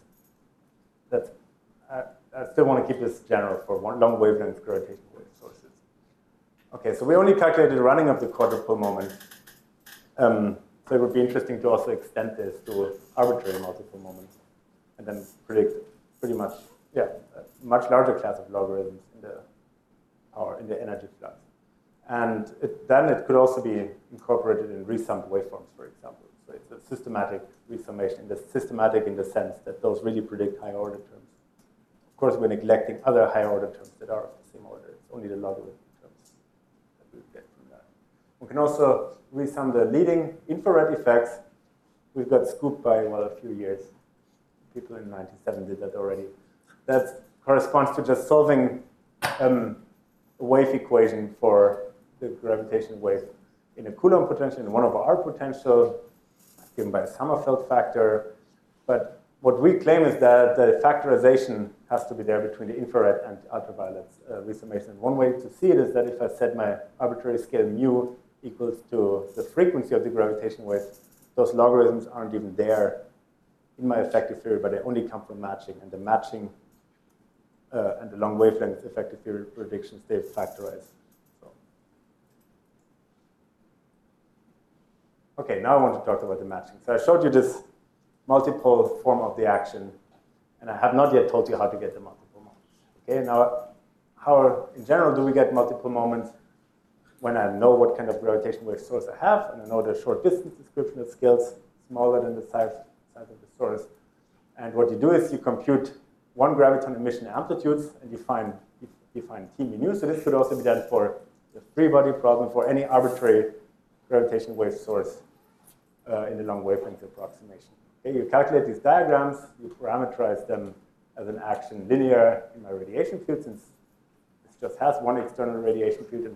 I still want to keep this general for long wavelength gravitational wave sources. Okay, so we only calculated the running of the quadrupole moment. So it would be interesting to also extend this to arbitrary multiple moments and then predict pretty much, a much larger class of logarithms in the energy flux. And then it could also be incorporated in resummed waveforms, for example. So it's a systematic resummation, systematic in the sense that those really predict higher order terms. Of course, we're neglecting other higher order terms that are of the same order. It's only the logarithm terms that we get from that. We can also resum the leading infrared effects. We've got scooped by, a few years. People in 1997 did that already. That corresponds to just solving a wave equation for the gravitational wave in a Coulomb potential, in 1 over R potential, given by a Sommerfeld factor. But what we claim is that the factorization has to be there between the infrared and ultraviolet resummation. And one way to see it is that if I set my arbitrary scale mu equals to the frequency of the gravitational wave, those logarithms aren't even there in my effective theory, but they only come from matching. And the matching and the long wavelength effective theory predictions, they factorize. Okay, now I want to talk about the matching. So I showed you this multiple form of the action, and I have not yet told you how to get the multiple moments. Okay, now how in general do we get multiple moments? When I know what kind of gravitational wave source I have, and I know the short distance description that scales smaller than the size of the source. And what you do is you compute one graviton emission amplitudes, and you find T mu. So this could also be done for the free body problem for any arbitrary gravitational wave source in the long wavelength approximation. Okay, you calculate these diagrams, you parameterize them as an action linear in my radiation field, since this just has one external radiation field.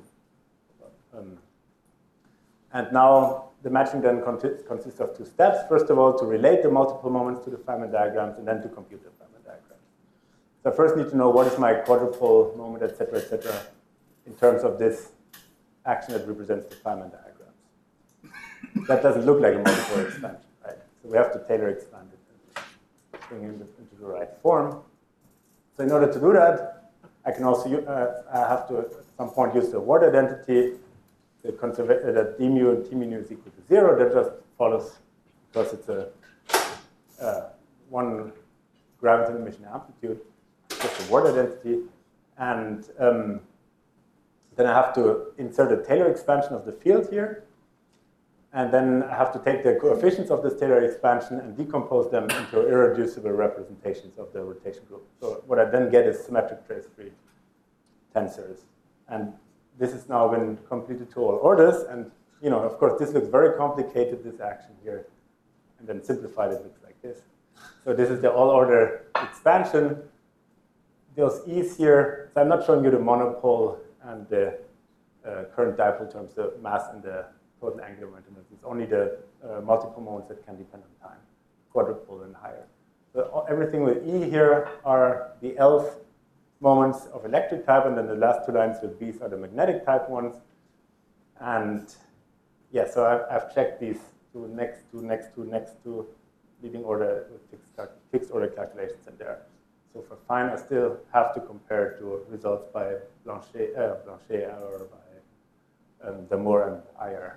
And now the matching then consists of 2 steps. First of all, to relate the multiple moments to the Feynman diagrams, and then to compute the Feynman diagrams. So I first need to know what is my quadrupole moment, et cetera, in terms of this action that represents the Feynman diagrams. That doesn't look like a multiple expansion, right? So we have to Taylor expand it and bring it into the right form. So in order to do that, I can also I have to at some point use the Ward identity. That d mu and t mu is equal to 0. That just follows because it's a one graviton emission amplitude, just a Ward identity. And then I have to insert a Taylor expansion of the field here. And then I have to take the coefficients of this Taylor expansion and decompose them into irreducible representations of the rotation group. So what I then get is symmetric trace-free tensors. And this has now been completed to all orders. And of course, this looks very complicated, this action here. And then simplified, it looks like this. So this is the all-order expansion. Those E's here, so I'm not showing you the monopole and the current dipole terms, the mass and the total angular momentum. It's only the multiple moments that can depend on time, quadrupole and higher. everything with E here are the Lth moments of electric type, and then the last two lines with B's are the magnetic type ones. And yeah, so I've checked these two next to leading order with fixed order calculations in there. So for fine, I still have to compare to results by Blanchet or by Damour and Ayer.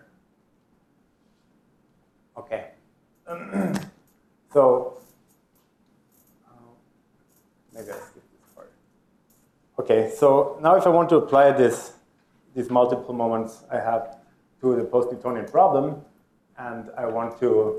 Okay. So maybe I skip this part. Okay, so now if I want to apply these multiple moments I have to the post-Newtonian problem, and I want to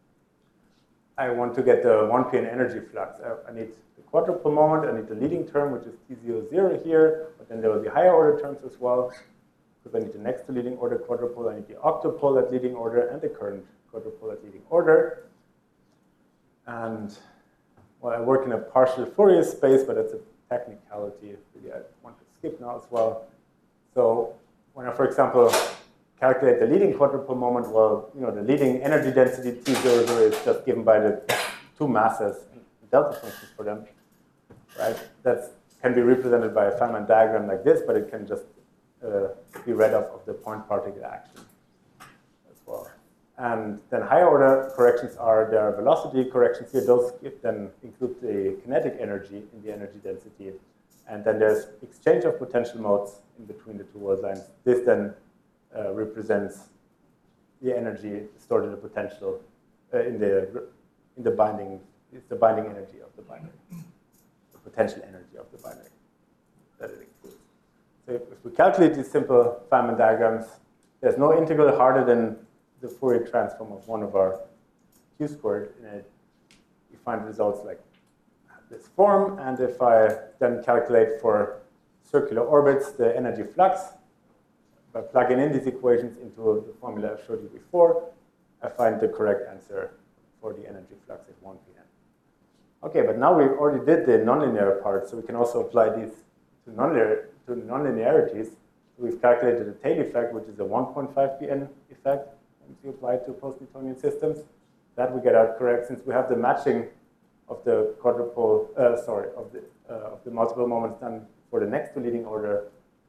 get the 1p energy flux. I need the quadruple moment, I need the leading term, which is T00 here, but then there will be higher order terms as well, because I need the next to leading order quadrupole, I need the octupole at leading order, and the current quadrupole at leading order. And well, I work in a partial Fourier space, but it's a technicality really I want to skip now as well. So when I, for example, calculate the leading quadruple moment, well, the leading energy density T00 is just given by the two masses and delta functions for them, right? That can be represented by a Feynman diagram like this, but it can just be read off of the point particle action as well. And then higher order corrections are their velocity corrections here. Those then include the kinetic energy in the energy density. And then there's exchange of potential modes in between the two world lines. This then represents the energy stored in the potential in the binding. It's the binding energy of the binary, the potential energy of the binary that it includes. So if we calculate these simple Feynman diagrams, there's no integral harder than the Fourier transform of 1 over q squared. In it, you find results like this form. And if I then calculate for circular orbits the energy flux, by plugging in these equations into the formula I showed you before, I find the correct answer for the energy flux at 1 p.m. Okay, but now we already did the nonlinear part, so we can also apply these to nonlinearities. We've calculated the tail effect, which is a 1.5 pn effect, if you apply it to post-Newtonian systems. That we get out correct, since we have the matching of the quadrupole, of the multiple moments done for the next to leading order.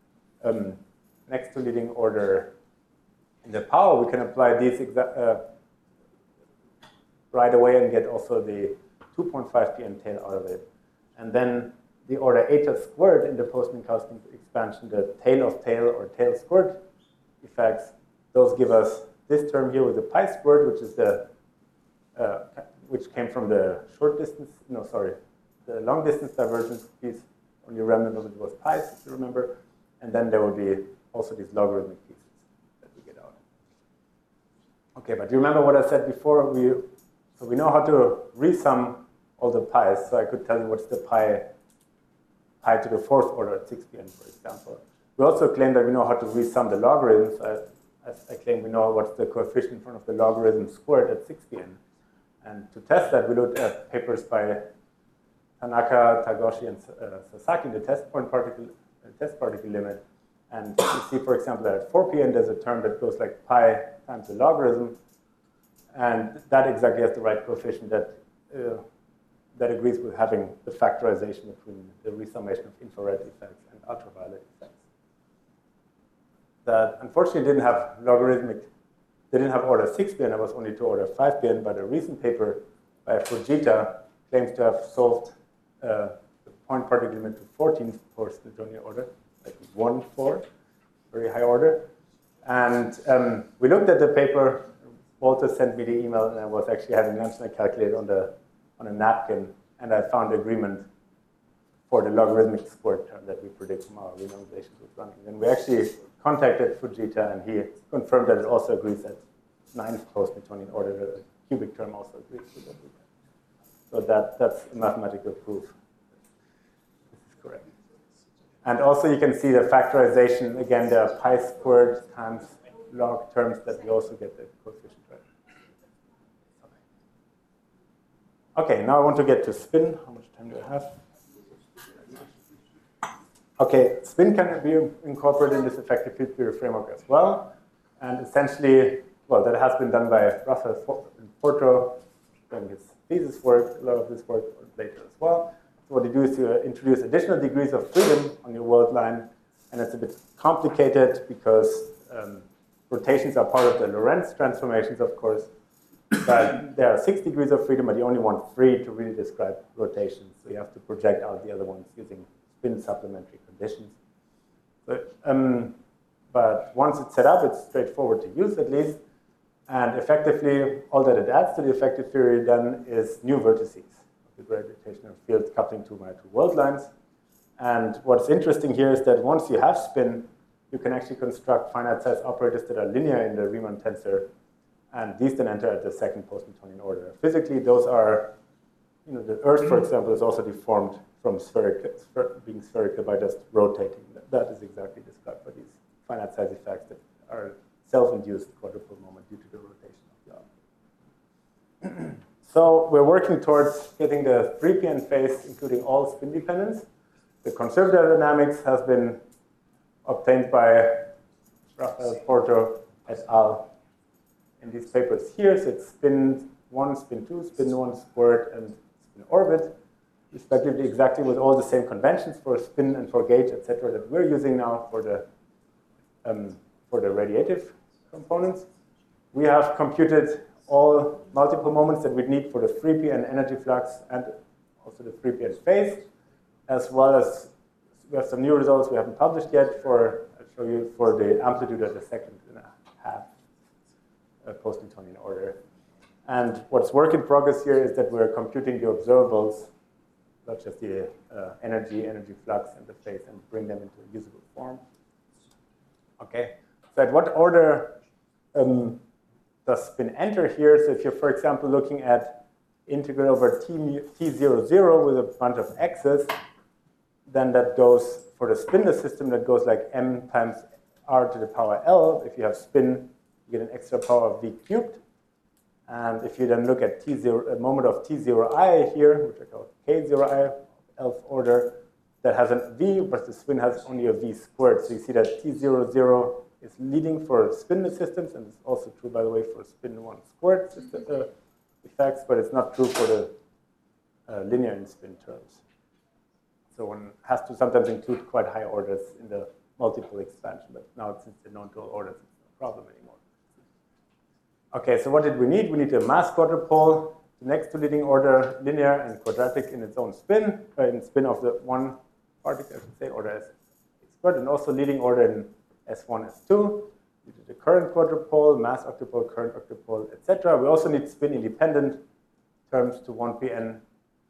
In the power, we can apply these right away and get also the 2.5 pn tail out of it. And then the order eta squared in the post-Minkowski expansion, the tail of tail or tail squared effects, those give us this term here with the pi squared, which is which came from the the long distance divergence piece. Only remnant of it was pi, if you remember. And then there will be also these logarithmic pieces that we get out. Okay, but do you remember what I said before? So we know how to resum all the pi's. So I could tell you what's the pi to the fourth order at 6 pn, for example. We also claim that we know how to resum the logarithms. I claim we know what's the coefficient in front of the logarithm squared at 6 pn. And to test that, we looked at papers by Tanaka, Tagoshi, and Sasaki, the test particle limit. And you see, for example, that at 4 pn, there's a term that goes like pi times the logarithm. And that exactly has the right coefficient that agrees with having the factorization between the resummation of infrared effects and ultraviolet effects. That unfortunately didn't have order 6 pn, it was only to order 5 pn, but a recent paper by Fujita claims to have solved the point particle limit to 14th post-Newtonian order, like 1/4, very high order. And we looked at the paper. Walter sent me the email, and I was actually having lunch, and I calculated on a napkin, and I found agreement for the logarithmic squared term that we predict from our renormalization with running. And we actually contacted Fujita, and he confirmed that it also agrees that 9th post-Newtonian order, the cubic term also agrees with that. So that's a mathematical proof. This is correct. And also you can see the factorization. Again, there are pi squared times log terms that we also get the coefficient right. Okay, now I want to get to spin. How much time do I have? Okay, spin can be incorporated in this effective field theory framework as well. And essentially, well, that has been done by Rafael Porto during his thesis work, a lot of this work later as well. So what you do is you introduce additional degrees of freedom on your world line, and it's a bit complicated because rotations are part of the Lorentz transformations, of course. But there are 6 degrees of freedom, but you only want 3 to really describe rotations. So you have to project out the other ones using spin supplementary conditions. But once it's set up, it's straightforward to use at least. And effectively, all that it adds to the effective theory then is new vertices of the gravitational field coupling to my 2 world lines. And what's interesting here is that once you have spin, you can actually construct finite size operators that are linear in the Riemann tensor. And these then enter at the second post-Newtonian order. Physically, those are, the Earth, for example, is also deformed from being spherical by just rotating. That is exactly described by these finite size effects that are self-induced quadrupole moment due to the rotation of the object. So we're working towards getting the 3p-n phase, including all spin dependence. The conservative dynamics has been obtained by Rafael Porto et al. In these papers here. So it's spin 1, spin 2, spin 1 squared, and spin orbit, respectively, exactly with all the same conventions for spin and for gauge, etc., that we're using now for the radiative components. We have computed all multiple moments that we need for the 3p-n energy flux and also the 3p-n phase, as well as we have some new results we haven't published yet I'll show you for the amplitude at the 2.5 post-Newtonian order. And what's work in progress here is that we're computing the observables, such as the energy flux, and the phase, and bring them into a usable form. Okay, so at what order does spin enter here? So if you're, for example, looking at integral over t00 with a bunch of x's, then that goes, for the spinless system, that goes like m times r to the power L. If you have spin, you get an extra power of v cubed. And if you then look at a moment of t0i here, which I call k0i, Lth order, that has a v, but the spin has only a v squared. So you see that t00 is leading for spinless systems, and it's also true, by the way, for spin 1 squared system, effects, but it's not true for the linear in spin terms. So one has to sometimes include quite high orders in the multiple expansion, but now since they're known to all orders, it's no problem anymore. Okay, so what did we need? We need a mass quadrupole, the next to leading order, linear and quadratic in its own spin, in spin of the one particle, I should say, order S squared, and also leading order in S1, S2. We did the current quadrupole, mass octupole, current octupole, etc. We also need spin-independent terms to 1pn,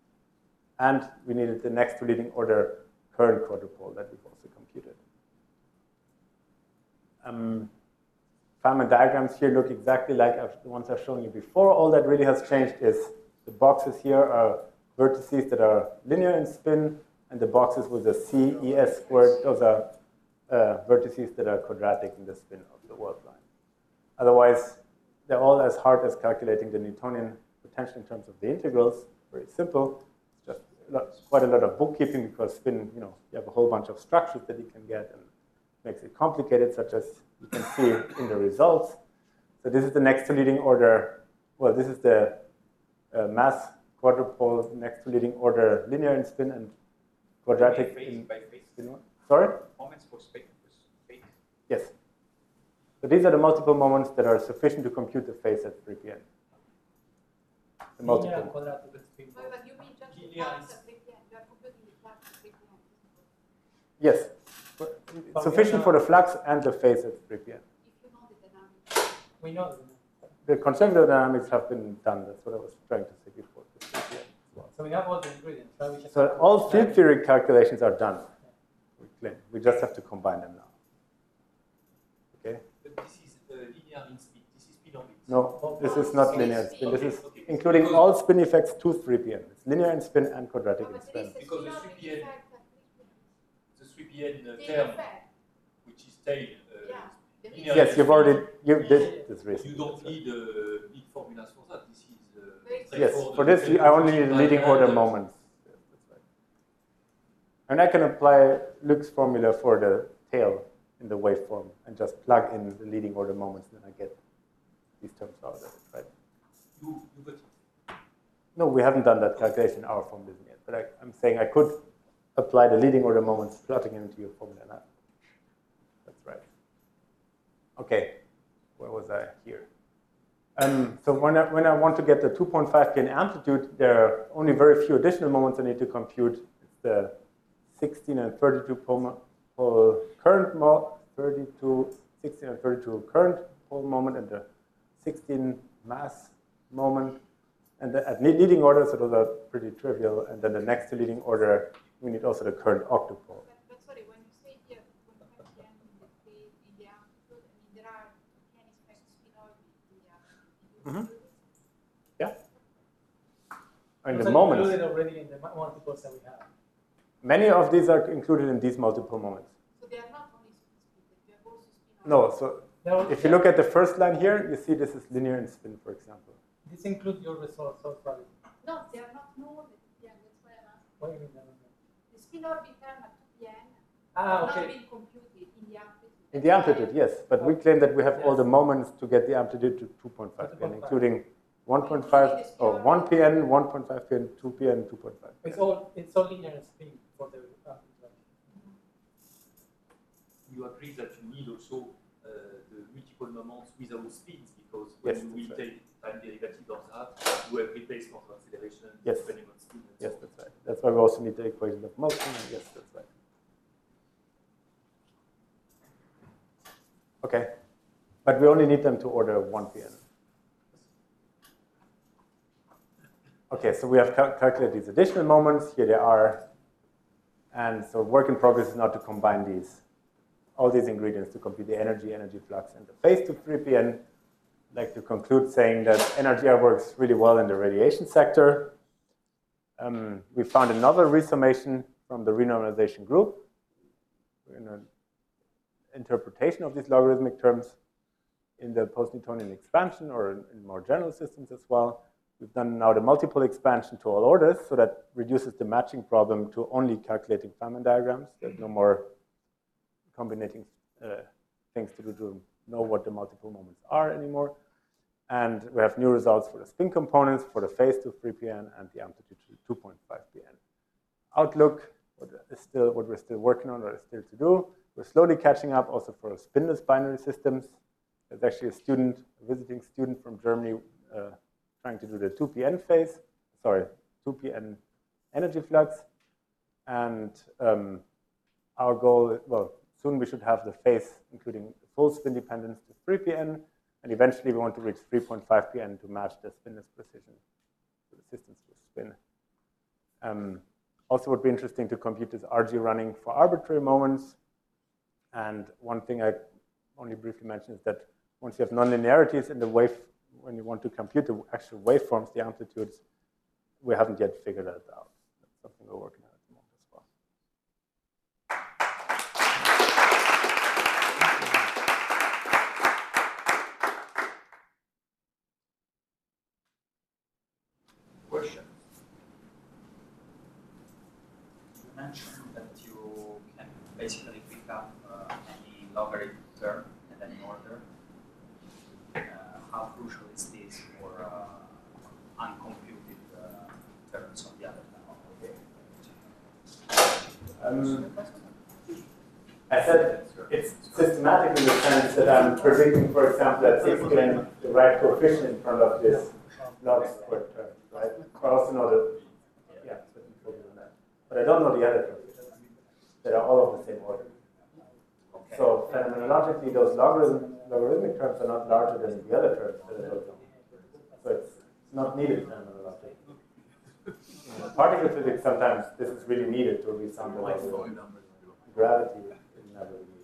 and we needed the next to leading order current quadrupole that we've also computed. Feynman diagrams here look exactly like the ones I've shown you before. All that really has changed is the boxes here are vertices that are linear in spin, and the boxes with the C, ES squared, those are vertices that are quadratic in the spin of the world line. Otherwise, they're all as hard as calculating the Newtonian potential in terms of the integrals. Very simple. It's just quite a lot of bookkeeping because spin, you have a whole bunch of structures that you can get, and makes it complicated, such as you can see in the results. So this is the next to leading order. Well, this is the mass quadrupole next to leading order linear in spin and quadratic in spin 1. Sorry? Moments for space. Yes. So these are the multiple moments that are sufficient to compute the phase at 3pn. The multiple. But you mean just the flux at 3pn? You are computing the flux at 3pn. Yes. Sufficient for the flux and the phase at 3pn. If you know the dynamics. We know that. The conservative dynamics have been done. That's what I was trying to say before. So we have all the ingredients. So all field theory calculations are done. We just have to combine them now. Okay? But this is linear in spin. This is spin orbit. No, this is not linear in spin. This is including all spin effects to 3pn. It's linear in spin and quadratic in spin. Because the 3pn term, which is tail. Yes, you've already did this recently. You don't need big formulas for that. This is yes, for this I only need leading order moments. Yes, that's right. And I can apply Luke's formula for the tail in the waveform and just plug in the leading order moments, and then I get these terms out of it, right? You got it. No, we haven't done that calculation in our formalism yet, but I'm saying I could apply the leading order moments plotting into your formula now. That's right. Okay, where was I here? So when I want to get the 2.5 ppm amplitude, there are only very few additional moments I need to compute. It's the 16 and 32 pole current 16 and 32 current pole moment and the 16 mass moment. And at leading order, so those are pretty trivial. And then the next to leading order, we need also the current octopole. But sorry, when you say here 2.5 ppm in the amplitude, I mean, there are many effects spin orbit in the amplitude. Yeah. In Those the are moments. included already in the multiples that we have. Many of these are included in these multiple moments. So they are not only spin split, they are also spin orbit. No, so if you look at the first line here, you see this is linear in spin, for example. This includes your source value. No, they are not known at 2 ppm, that's why I'm asking. What do you mean? The spin orbit term at 2 ppm Ah, have okay. not been computed in the amplitude. In the amplitude, yes, but we claim that we have all the moments to get the amplitude to 2.5 ppm, including 1.5 or 1 ppm, 1.5 ppm, 2 ppm, 2.5. It's all linear in spin for the amplitude. You agree that you need also the multiple moments without spins, because when Yes, you will that's right. take time derivative of that, you have replacement of acceleration Yes. depending on spin. And Yes, so on. that's right. That's why we also need the equation of motion. And yes, that's right. Okay, but we only need them to order 1 ppm. Okay, so we have calculated these additional moments. Here they are. And so work in progress is now to combine all these ingredients to compute the energy flux, and the phase to 3 ppm. I'd like to conclude saying that NRGR works really well in the radiation sector. We found another resummation from the renormalization group in an interpretation of these logarithmic terms in the post-Newtonian expansion or in more general systems as well. We've done now the multiple expansion to all orders, so that reduces the matching problem to only calculating Feynman diagrams. There's no more combining things to do to know what the multiple moments are anymore. And we have new results for the spin components, for the phase to 3 ppm, and the amplitude to 2.5 ppm. Outlook, what we're still working on, or is still to do. We're slowly catching up also for spinless binary systems. There's actually a visiting student from Germany trying to do the 2 ppm phase, 2 ppm energy flux. And our goal, well, soon we should have the phase, including full spin dependence, to 3 ppm. And eventually we want to reach 3.5 ppm to match the spinless precision to the systems with spin. Also would be interesting to compute this RG running for arbitrary moments. And one thing I only briefly mentioned is that once you have nonlinearities in the wave, when you want to compute the actual waveforms, the amplitudes, we haven't yet figured that out. That's something we're working on at the moment as well. Question. You mentioned that you can basically pick up any logarithm term and any order. How crucial is this for uncomputed terms on the other hand? I said it's systematic in the sense that I'm predicting, for example, at 6 ppm the right coefficient in front of this log squared term, right? I also know that, yeah, but I don't know the other coefficients that are all of the same order. Okay. So phenomenologically, those logarithmic terms are not larger than the other terms that I don't know. So it's not needed phenomenologically. In particle physics, sometimes this is really needed to resound the logarithm. Gravity is never needed.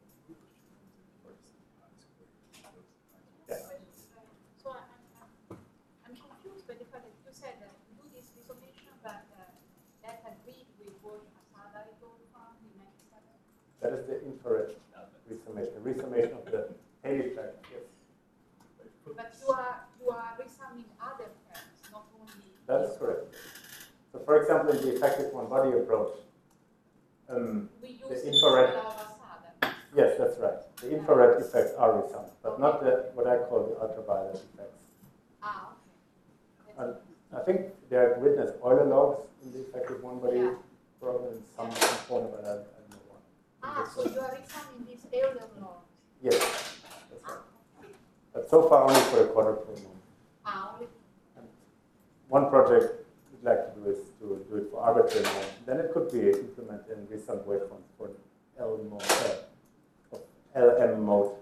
Yeah. So I'm confused by the fact that you said that you do this resummation, but that agreed with what Asada told from the 97. That is the infrared resummation of the Haley effect, yes. But you are resumming other terms, not only. That is correct. So, for example, in the effective one-body approach, we use the infrared. Asada. Yes, that's right. The infrared effects are resummed, but not what I call the ultraviolet effects. Ah, okay. I think they are written as Euler logs in the effective one-body Yeah. problem in some form, but I don't know what. So you are examining this Euler law. Yes, that's right. But so far only for the quadrupole moment. Only. And one project we'd like to do is to do it for arbitrary mode. Then it could be implemented in recent waveforms for L mode, LM mode.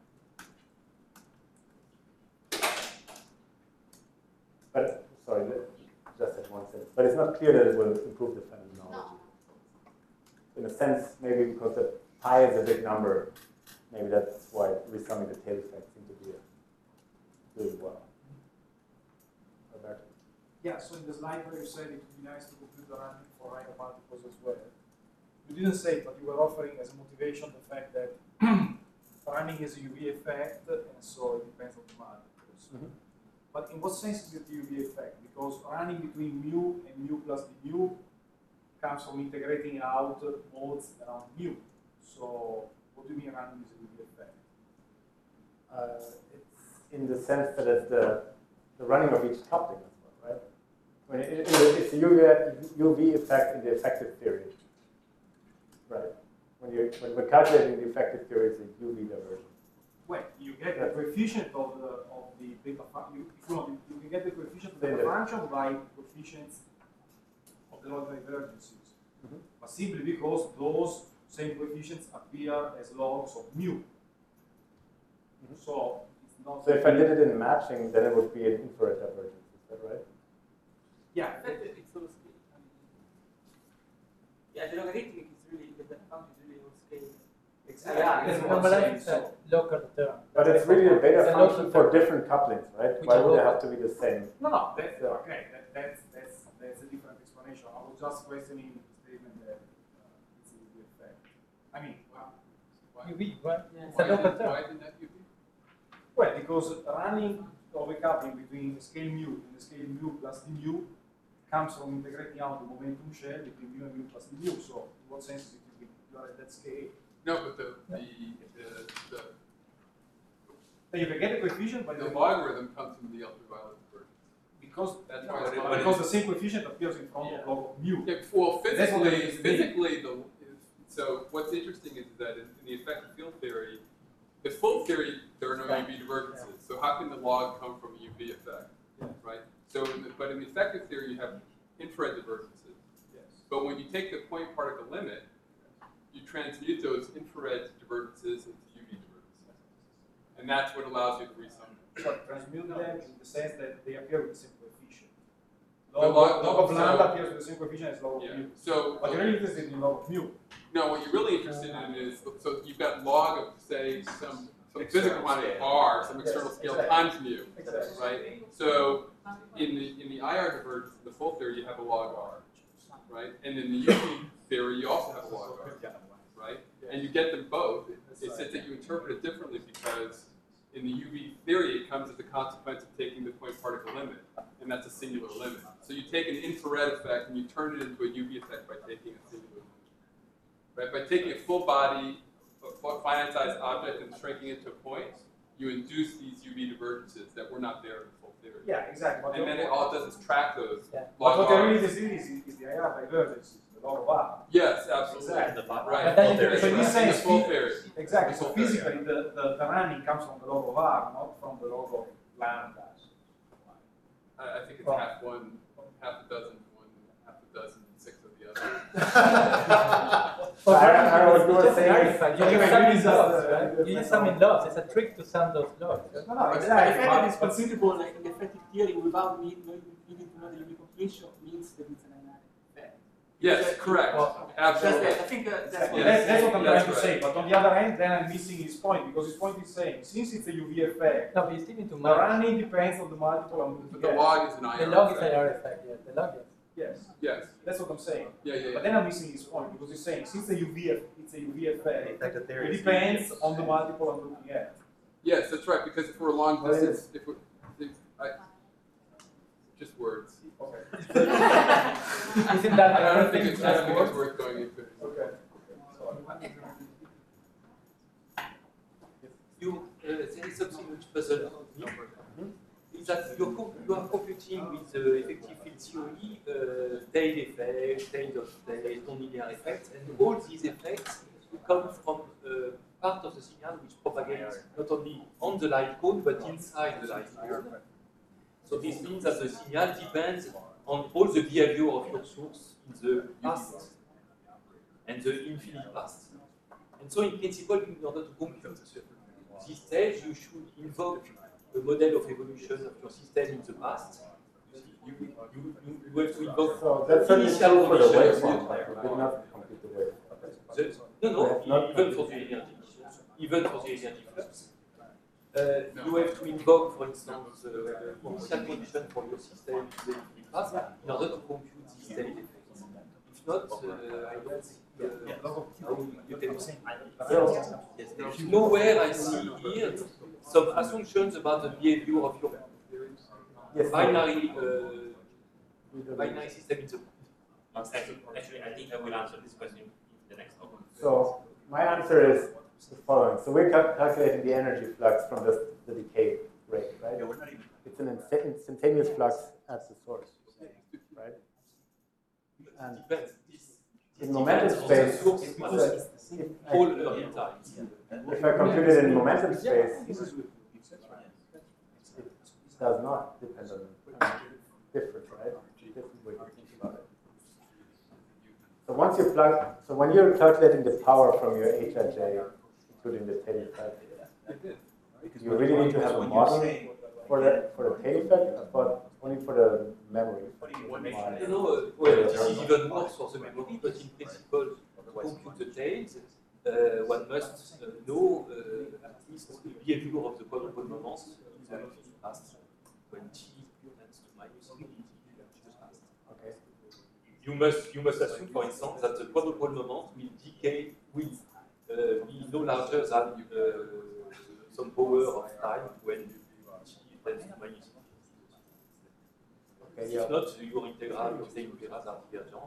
But sorry, just at one sentence. But it's not clear that it will improve the phenomenology. In a sense, maybe because the pi is a big number, maybe that's why resumming the tail effect seems to be doing well. Alberto? Yeah, so in the slide where you said it would be nice to compute the running for Riemann particles as well. You didn't say it, but you were offering as a motivation the fact that running is a UV effect, and so it depends on the multiples. Mm-hmm. But in what sense is it the UV effect? Because running between mu and mu plus the mu comes from integrating out modes around mu. So what do you mean running is a UV effect? It's in the sense that it's the running of each coupling as well, right? When it's a UV effect in the effective theory, right? When we're calculating the effective theory, it's a UV diversion. Well, you get the coefficient of the beta function. You can get the coefficient of the beta function by coefficients of the log divergences, but simply because those same coefficients appear as logs of mu. So it's not. So if I did it in matching, then it would be an infrared divergence. Is that right? Yeah, it's all scale. Yeah, the logarithmic is really, the beta function is really all scale. Exactly. Yeah, It's it's normalized local term. But it's really a beta It's a function local for term. different couplings, right? Which Why are would they local. have to be the same? No, that's okay. That's a different explanation. I was just questioning the statement that it's a UV effect. I mean, UV, right? Yeah. It's a local term. Why isn't that UV? well, because running of a coupling between scale mu and the scale mu plus d mu comes from integrating out the momentum shell between mu and mu plus d mu. So, in what sense is it you are at that scale? No, but the Then you can get the coefficient, but the logarithm comes from the ultraviolet divergence. because That's no, why but it- because the same coefficient appears in front of log of mu. Yeah, well, That's what it is. physically, so what's interesting is that in the effective field theory, the full theory, there are no UV divergences. So how can the log come from a UV effect, right? So, but in the effective theory, you have infrared divergences. Yes. But when you take the point particle limit, you transmute those infrared divergences into UV divergences, and that's what allows you to resum them. So transmute them in the sense that they appear with the same coefficient. The Log of so- lambda appears with the same coefficient as log of Yeah. mu. So But you're really interested in log of mu. no, what you're really interested in is so you've got log of say some External physical quantity scale. R, some Yes, external scale exactly. times mu, Exactly. right? So in the IR divergence, the full theory, you have a log R, right? And in the UV theory, you also have a log R, right? And you get them both. It's just that you interpret it differently because in the UV theory, it comes as a consequence of taking the point particle limit, and that's a singular limit. So you take an infrared effect and you turn it into a UV effect by taking a singular limit, right? By taking a full body, a finite sized object and shrinking it to a point, you induce these UV divergences that were not there in the full theory. Yeah, exactly. But And then it all it does is track those Yeah. But log what they're Rs. really interested is the IR divergence, the log of R. Yes, absolutely. Exactly. Right. But then Full you- theory. so you Right. say In the full speed- theory. Exactly. So Full theory, physically, the running comes from the log of R, not from the log of lambda. I think it's Well- half one, half a dozen, one, half a dozen, 6 of the other. Well, I don't know what you were just saying. clarify. You Anyway, use some maybe in that's logs, the- right? You use some in logs. It's a trick to sum those logs. No, But exactly. the fact that it's considerable like in the effective theory without needing to know the UV completion means that it's an dynamic effect. Yes, correct. Well, Absolutely. I think that's Exactly. what Yes. That's what I'm Yes, trying to right. say. But on the other hand, then I'm missing his point because his point is saying since it's a UV effect, No, but you still need to the match. running depends on the multiple I'm But looking the at. log is an IR The log is effect. IR effect, yeah. The log is. Yes, Yes. that's what I'm saying. Yeah, yeah, But yeah. then I'm missing his point because he's saying since it's a UV effect, Effective theory it is depends on the multiple I'm looking at. Yes, that's right, because if we're a long Well, it distance, just words. Okay. Isn't that I don't everything think it's just words? worth going into. Okay. There is something which puzzles me. is that you are computing with the effective field theory, tail effect, tail of tail, nonlinear effects, and all these effects come from part of the signal which propagates not only on the light cone but inside the light cone. So this means that the signal depends on all the behavior of your source in the past and the infinite past. And so in principle, in order to compute this stage, you should invoke a model of evolution of your system in the past. You have to invoke So that's only initial true for the conditions. waveform, but we did not compute the waveform. No, even for the energy, even for the energy flux. You have to invoke, for instance, initial condition for your system in the infinite past in order to compute this tail effect. If not, I don't see how you can say. Nowhere I see here some assumptions about the behavior of your binary system in the past. Actually, I think I will answer this question in the next talk. So my answer is the following. So we're calculating the energy flux from the decay rate, right? It's an instantaneous flux at the source, right? And in momentum space, if I compute it in momentum space, it does not depend on difference, right? Different way to think about it. So once you plug, so when you're calculating the power from your HIJ, including the tail effect, you really need to have a model for the tail effect, but only for the memory. You know, well, this is even worse for the memory, but in principle, to compute the tails, one must know at least the behavior of the quadrupole moments in the infinite past, when t tends to minus infinity past. Okay. You must assume, for instance, that the quadrupole moment will decay, will be no larger than some power of time when t tends to minus infinity. Okay, If not, your integral, your tail integrals are divergent.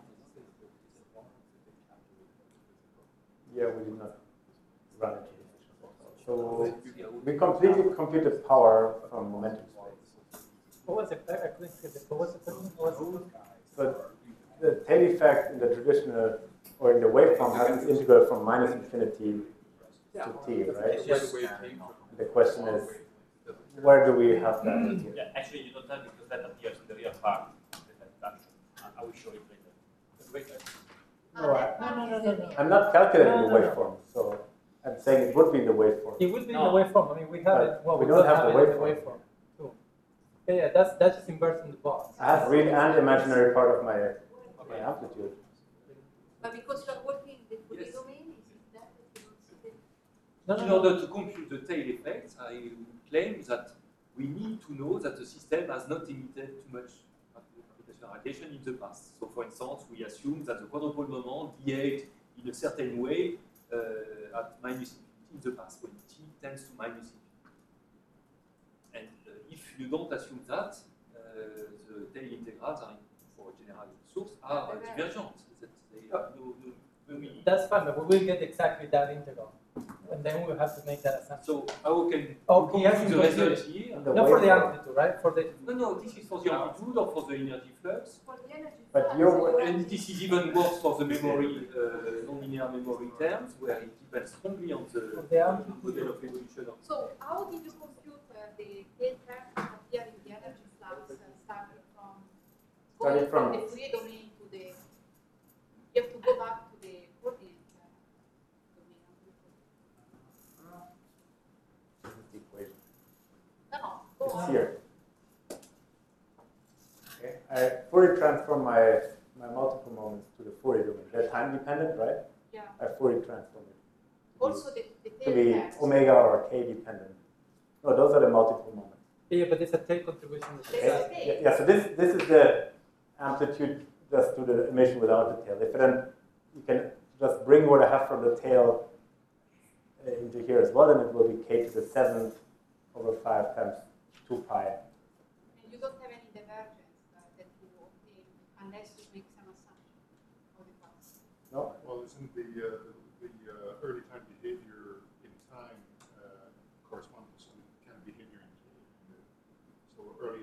Yeah, we did not run into this. So we completely computed power from momentum space. What was it? I couldn't get it. What was the question? What was it? So the tail effect in the traditional, or in the waveform, has this integral from minus infinity to t, right? Yes. Where the wave came from. The question is, where do we have that material? Yeah, actually, you don't have because that appears in the real part. I will show it later. No, I'm not calculating the waveform, so I'm saying it would be in the waveform. It will be in the waveform. I mean, we have it. Well, we don't have the it in the waveform. waveform. Too. Yeah, that's just inverting the box. I have real and imaginary part of my amplitude. But because you're working in the Fourier domain, is it that you don't see it? In order to compute the tail effects, I claim that we need to know that the system has not emitted too much radiation in the past. So, for instance, we assume that the quadrupole moment behaved in a certain way at minus infinity in the past, when t tends to minus infinity. And if you don't assume that, the tail integrals are, for a general source, are divergent. That's fine, but we will get exactly that integral. And then we will have to make that assumption. So how can he has the result here? No, for the amplitude, right? For the No, this is for the amplitude or for the energy flux. For the energy But flux, you're- And this is even worse for the memory, nonlinear memory terms, where it depends strongly on the model of evolution of. So how did you compute the tail terms that appear in the energy flux starting from going from the Fourier domain to the? You have to go back to the coordinate domain. This is the equation. No, go It's on. here. Okay. I Fourier transform my multiple moments to the Fourier domain. They're time dependent, right? Yeah. I Fourier transform it Also the to tail be terms. omega or k dependent. No, those are the multiple moments. yeah, but it's a tail contribution. Okay? Yeah, so this is the amplitude just to the emission without the tail. If then you can just bring what I have from the tail into here as well, then it will be k to the 7th over 5 times 2 pi. And you don't have any divergence that you obtain unless you make some assumption of the past. No? Well, isn't the early time behavior in time correspond to some kind of behavior in so early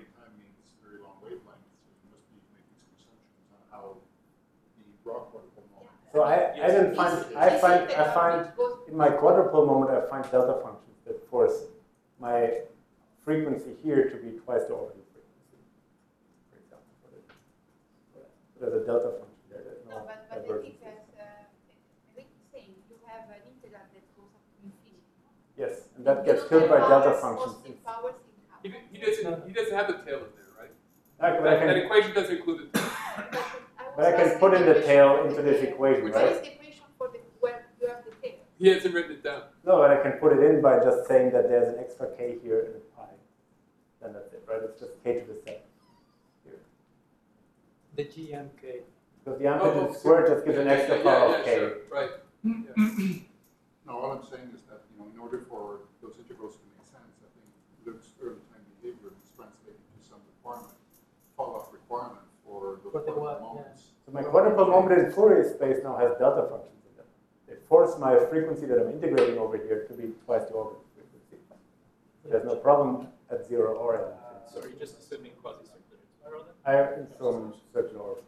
So I didn't find, I find in my quadrupole moment, I find delta functions that force my frequency here to be twice the orbital frequency, for example. So there's a delta function there. There's No, but the thing is, Rick is saying you have an integral that goes up to infinity. Yes, and that gets killed by delta functions. He doesn't have the tail in there, right? That equation doesn't include the tail. But I can put in the tail into this equation, What is right? the equation for the where you have the tail? He hasn't written it down. No, but I can put it in by just saying that there's an extra k here and a pi. Then that's it, right? It's just k to the 7 here. The GMK. Because the amplitude squared just gives an extra power of k. Sure. Right. No, all I'm saying is that, in order for those integrals to make sense, I think Luke's early time behavior is translated to some requirement, fall-off requirement for those quadrupole moments. So my quadrupole moment in Fourier space now has delta functions in them. They force my frequency that I'm integrating over here to be twice the orbital frequency. There's no problem at 0 or at infinity. So are you just assuming quasi-circular spiral then? I assume circular orbits.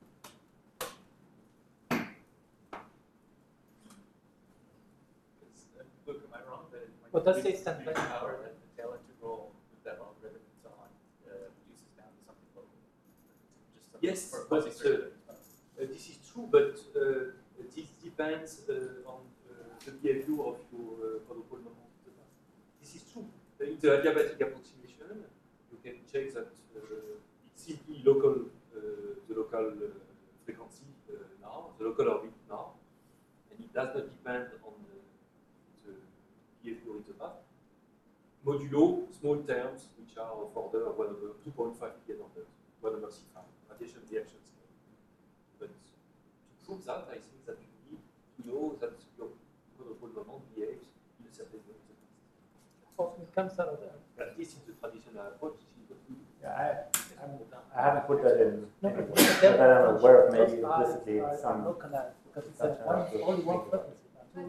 Look, am I wrong that it Well, that's reduces the extent the that- power that the tail integral with that logarithm and so on reduces down to something local? Just something Yes, for but quasi-circular. this is true, but this depends on the behavior of your quadrupole moment. This is true. In the adiabatic approximation, you can check that it's simply local, the local frequency now, the local orbit now, and it does not depend on the behavior in the path. Modulo small terms which are of order of 1 over 2.5 billion orders, 1 over C5, radiation reaction scale. But to prove that, I think that you need to know that your quadrupole moment behaves in a certain way in the past. It comes out of there. But this is the traditional approach. This is what we do. Yeah, I haven't put that in No, anyway, but but I'm aware of maybe those implicitly are some. localized because it's such only one frequency.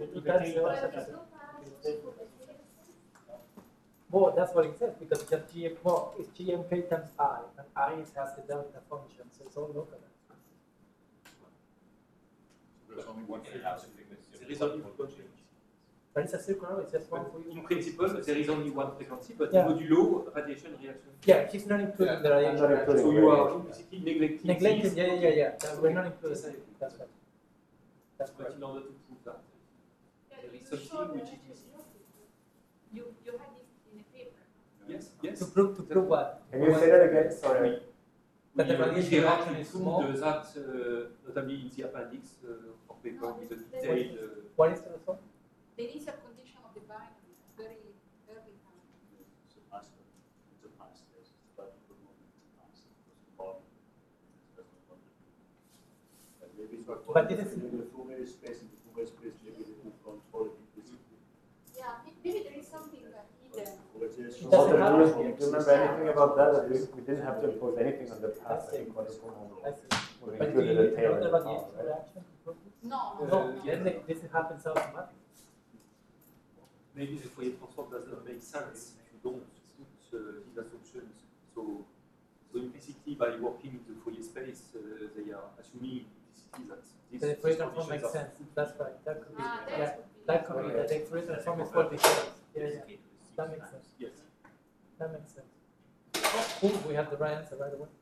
Well, that's what it says because just it's GMK times I, and I has the delta function, so it's all localized. There's only one There frequency. is only one frequency. But it's a circular, it's just one for you. In principle, there is only one frequency, but Yeah. modulo radiation reaction. Yeah, he's not including Yeah. the radiation. Not including So you are implicitly neglecting Neglected, this. yeah. We're not including it. That's right. That's But right. in order to prove that, Yeah, there is you something showed which that is missing. you had this in a paper. Yes. To prove what? Can you say that again? Sorry. That the radiation reaction is small. Proved that, notably in the appendix of paper with a detailed. What is the result? The initial condition of the binary is very early time. But this is Yeah, maybe there is something hidden. Walter, do you remember anything about that? That we didn't have to impose anything on the path I see. in quadrupole moment. I see. We But do you included a tail know in the about power, the right? reaction to prove this? No, No, this happens automatically. Maybe the Fourier transform does not make sense if you don't put these assumptions. So implicitly, by working in the Fourier space, they are assuming implicitly that these The Fourier transform conditions makes are sense. That's right. That could be. Ah, Yeah, that could be. that could be. The Fourier transform is what we say. Yeah. That makes sense. Yes. That makes sense. Cool. We have the right answer right away.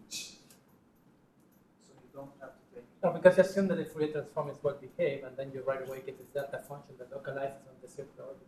So you don't have to take. No, because you assume that the Fourier transform is what behave, and then you right away get this delta function that localizes on the circular orbit.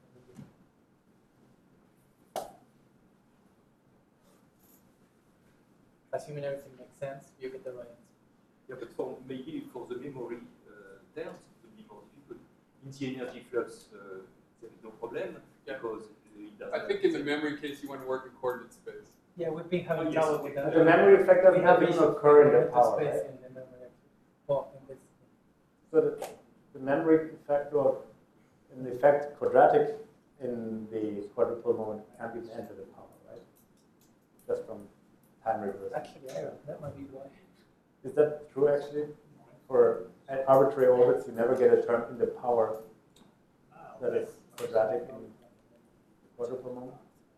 Assuming everything makes sense, you get the right answer. Yeah, but maybe for the memory terms, it will be more difficult. In the energy flux, there is no problem because it doesn't. I think in the memory case, you want to work in coordinate space. Yeah, we've been having Yes. trouble with that. But the memory effect doesn't We have even issues occur in with the power, space right? in the memory actually. Well, in this. So the memory effect or in the effect quadratic in the quadrupole moment can't even enter the power, right? Just from time reversal. Actually, yeah, that might be why. Is that true actually? For at arbitrary orbits, you never get a term in the power that is quadratic in the quadrupole moment?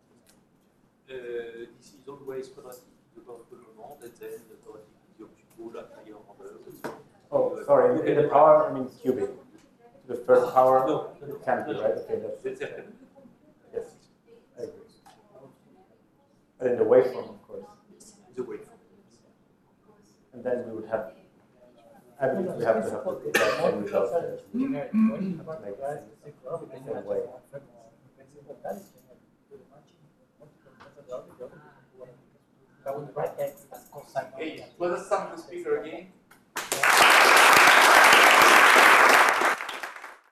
This is always quadratic in the quadrupole moment, and then the quadratic in the octupole at higher orders. Oh, sorry. In the power, I mean qubit. The first power it can't be, right? Okay, that's yes, I agree. But in the waveform, of course. The waveform. And then we would have. I believe we have to have the exact same results there. Like the same way. Hey, let us sound the speaker again.